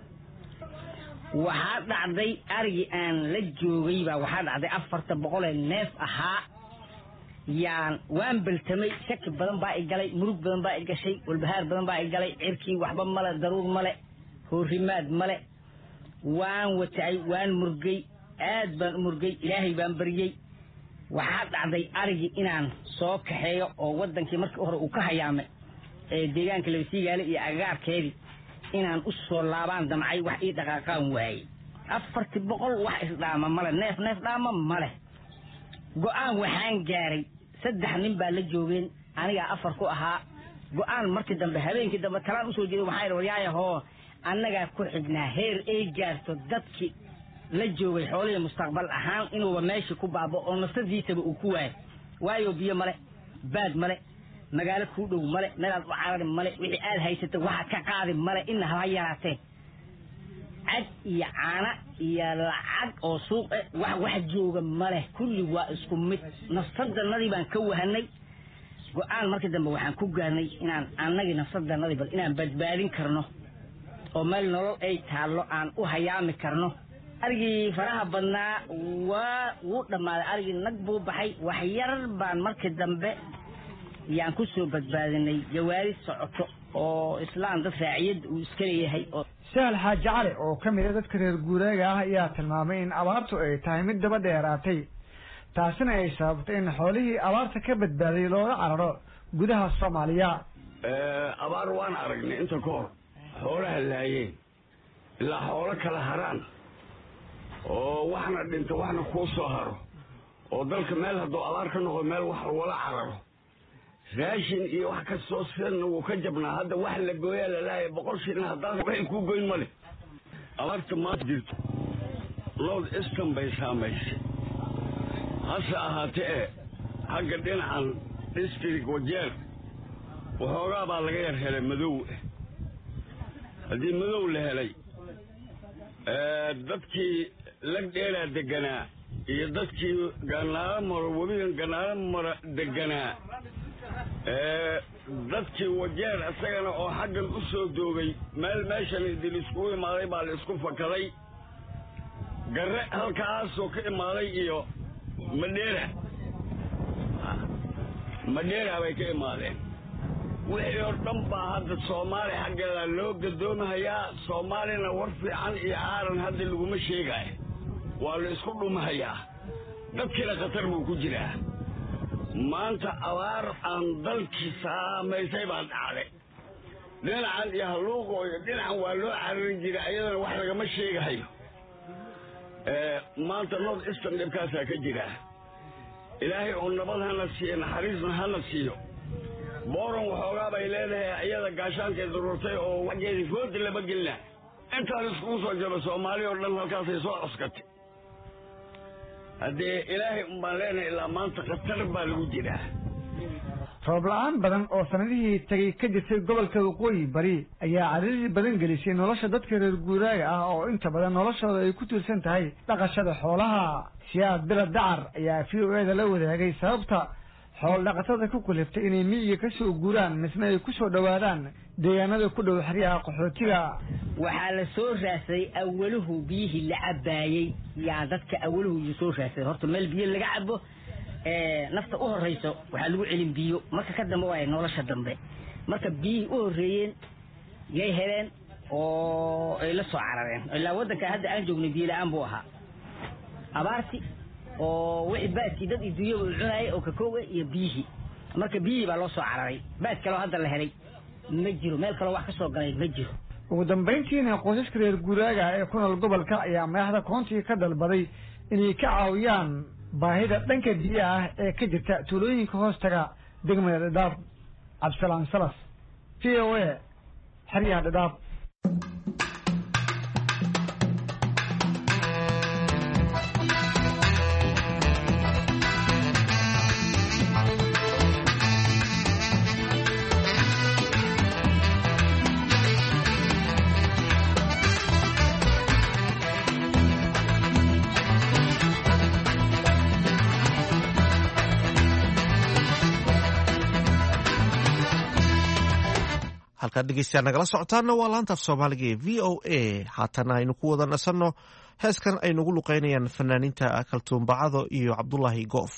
waxaa dhacday arigii aan la joogay baa waxaa dhacday afarta boqolee neef ahaa yaan waan beltamay shaki badan baa i galay murug badan baa i gashay walbahaar badan baa i galay cirkii waxba male daruur male hoorimaad male waan watacay waan murgay aad baan u murgay ilaahay baan baryey waxaa dhacday arigii inaan soo kaxeeyo oo wadankii markii hore uu ka hayaamay ee deegaanka labasiigaale iyo agaarkeedii inaan u soo laabaan damcay wax ii dhaqaaqaan waayey afartii boqol wax isdhaama male neef neef dhaama male go-aan waxaan gaaray saddex nin baa la joogeen anigaa afar ku ahaa go-aan markii dambe habeenkii dambe talaan usoo jeeday waxaa idhi waryaayahoo annagaa ku xignaa heer ay gaarto dadkii la joogay xoolihii mustaqbal ahaan inuuba meeshii ku baabo oo nafsadiisaba uu ku waayo waayo biyo male baad male magaalo kuu dhow male meelaad u carari male wixii aad haysata waxaad ka qaadi male ina haba yaraatee cad iyo caana iyo lacag oo suuq eh wax wax jooga male kulli waa isku mid nafsadannadii baan ka wahanay go-aan markii dambe waxaan ku gaarnay inaan annagii nafsadannadii bal inaan badbaadin karno oo meel nolol ay taallo aan u hayaami karno arigii faraha badnaa waa wuu dhammaaday arigii nag buu baxay wax yar baan markii dambe yaan ku soo badbaadinay jawaari socoto oo islaan dad raaciyad uu iska leeyahay oo sahal xaaji cali oo ka mid a dadka reer guuraaga ah ayaa tilmaamay in abaartu ay tahay mid daba dheeraatay taasina ay sababtay in xoolihii abaarta ka badbaaday looga cararo gudaha soomaaliya abaar waan aragnay inta ka hor xoolaha laayeen ilaa xoolo kala haraan oo waxna dhinto waxna kuu soo haro oo dalka meel hadduu abaar ka noqdo meel wax wala cararo raashin iyo wax kastoo sidanna wuu ka jabnaa hadda wax la gooyaa lalaaya boqol shilin haddaan waxay kuu goyn male abaarta maanta jirto lood istan bay saamaysay hase ahaatee e xagga dhinacan district wajeer waxoogaa baa laga yar helay madow haddii madow la helay dadkii lag dheeraa deganaa iyo dadkii ganaalo maro webigan ganaalo mara deganaa dadkii wajeer isagana oo xaggan u soo doogay meel meeshan idil iskugu imaaday baa la isku fakaday garre halkaasoo ka imaaday iyo madheera madheera bay ka imaadeen wixii oo dhan baa hadda soomaali xaggeeda loo gadoomahayaa soomaalina war fiican iyo aaran hadda laguma sheegaayo waa la isku dhumahayaa dadkiina khatar buu ku jiraa maanta abaar aan dalkii saamaysay baa dhacday dhinacan iyo halluuqo iyo dhinacan waa loo cararin jiray ayadana wax lagama sheegahayo maanta north eastern dhibkaasaa ka jira ilaahay oo nabad hana siiyo naxariisna hana siiyo booran waxoogaa bay leedahay ayada gaashaankay daruurtay oo waxgeedii foodi lama gelina intaan iskugu soo jaba soomaali oo dhan halkaasay soo cuskatay haddee ilaahay unbaan leenahay ilaa maanta khatar baa lagu jiraa roob la-aan badan oo sanadihii tegay ka jirtay gobolka waqooyi bari ayaa cadaadii badan gelisay nolosha dadka reer guuraaga ah oo inta badan noloshooda ay ku tiirsan tahay dhaqashada xoolaha siyaad bila dacar ayaa v o eda la wadaagay sababta xool dhaqatada ku kuliftay inay miyiga ka soo guuraan misna ay ku soo dhowaadaan deegaanada ku dhow xeryaha qaxootiga waxaa la soo raasay awaluhu biyihii la cabaayey yaa dadka awaluhu soo raasay horta meel biyo laga cabo nafta u horeyso waxaa lagu celin biyo marka ka dambe waa nolosha dambe marka biyihii u horeeyeen yay heleen oo ay la soo carareen ilaa waddanka hadda aan joognay biyo la-aan buu ahaa abaarti oo wixii baaskii dad iduuyo u cunayay oo ka kooga iyo biyihii marka biyihii baa loo soo cararay baas kaloo hadda la helay ma jiro meel kaloo wax ka soo galay ma jiro ugu dambayntiina qoysaska reer guuraaga ee ku nool gobolka ayaa madaxda koontiga ka dalbaday inay ka caawiyaan baahida dhanka biyaha ah ee ka jirta tuulooyinka hoostaga degmada dhadhaab cabdisalaan salas v o a xeryaha dhadhaab halkaad dhegeystayaal nagala socotaana waa laanta af soomaaliga ee v o a haatana aynu ku wada nasanno heeskan ay nagu luqeynayaan fanaaniinta kaltuun bacado iyo cabdulaahi goof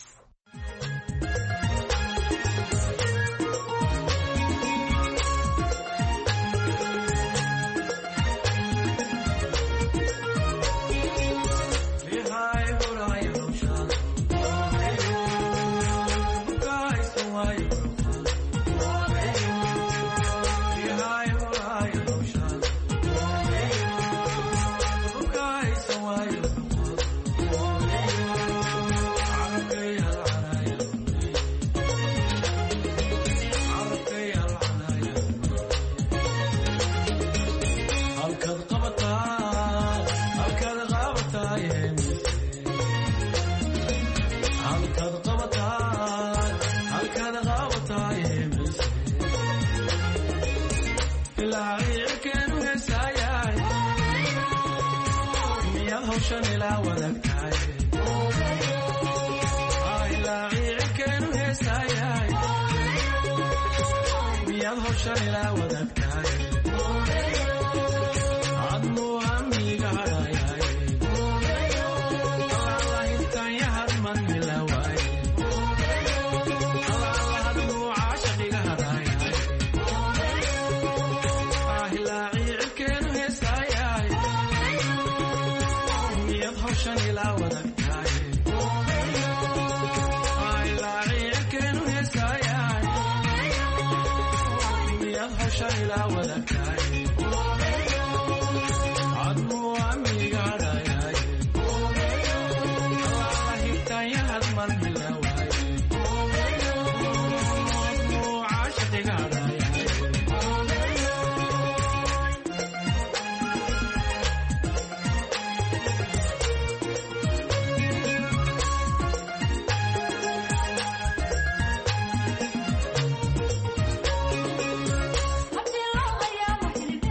Abdi Allah ya mahli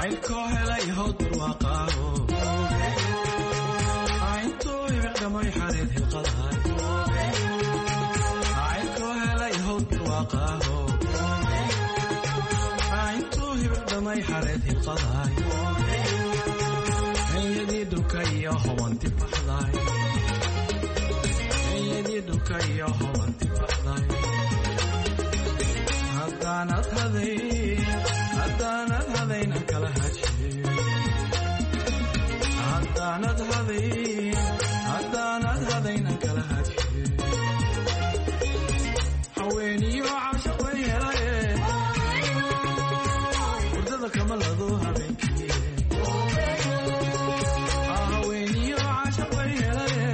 caylkoo helay howd barwaaqaaho cayntuu ibicdhamay xareed hilqadahay caylkoo helay howd barwaaqaaho cayntuu ibicdhamay xareed hilqadahay enyadii dhulka iyo hobanti baxday enyadii dhulka iyo hobanti baxday haddaanad hadayn haddaanad hadayna kala hajiyo haddaanad hadayn haddaanad hadayna kala hajiyo haweeniyo caashaq way helaye hurdada kama lado habeenkii haweeniyo caashaq way helaye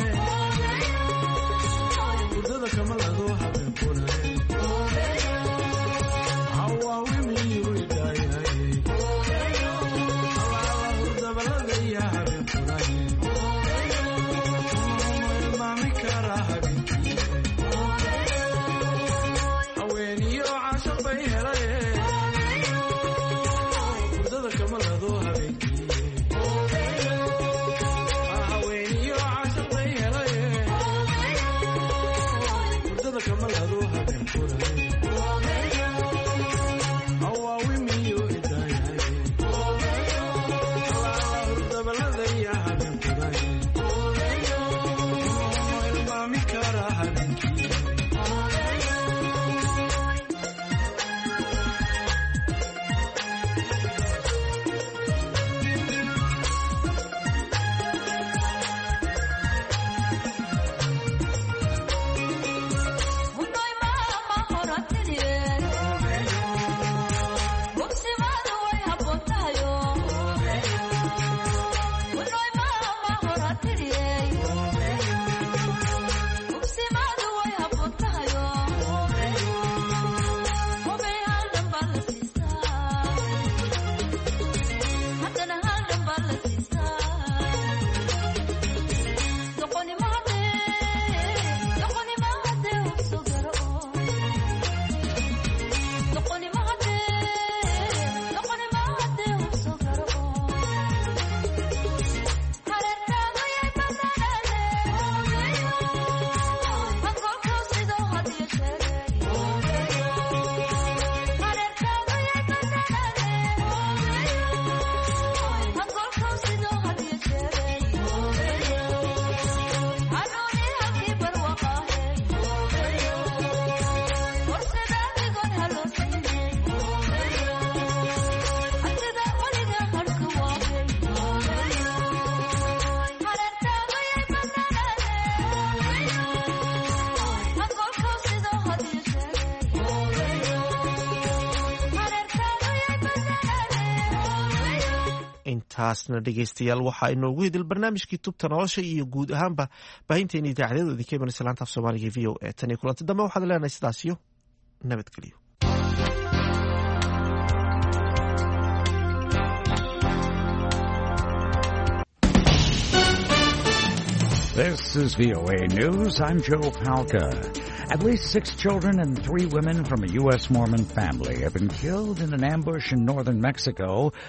hurdada kama lado habeenkuna taasna dhegaystayaal waxaa inoogu hidil barnaamijkii tubta nolosha iyo guud ahaanba baahinteena idaacadyadu idinka imanaysa laanta af soomaaliga v o e tan iyo kulanti dambe waxaad leenahay sidaas iyo nabadgelyo. This is V O A News. I'm Joe Palca. At least six children and three women from a U S Mormon family have been killed in an ambush in northern Mexico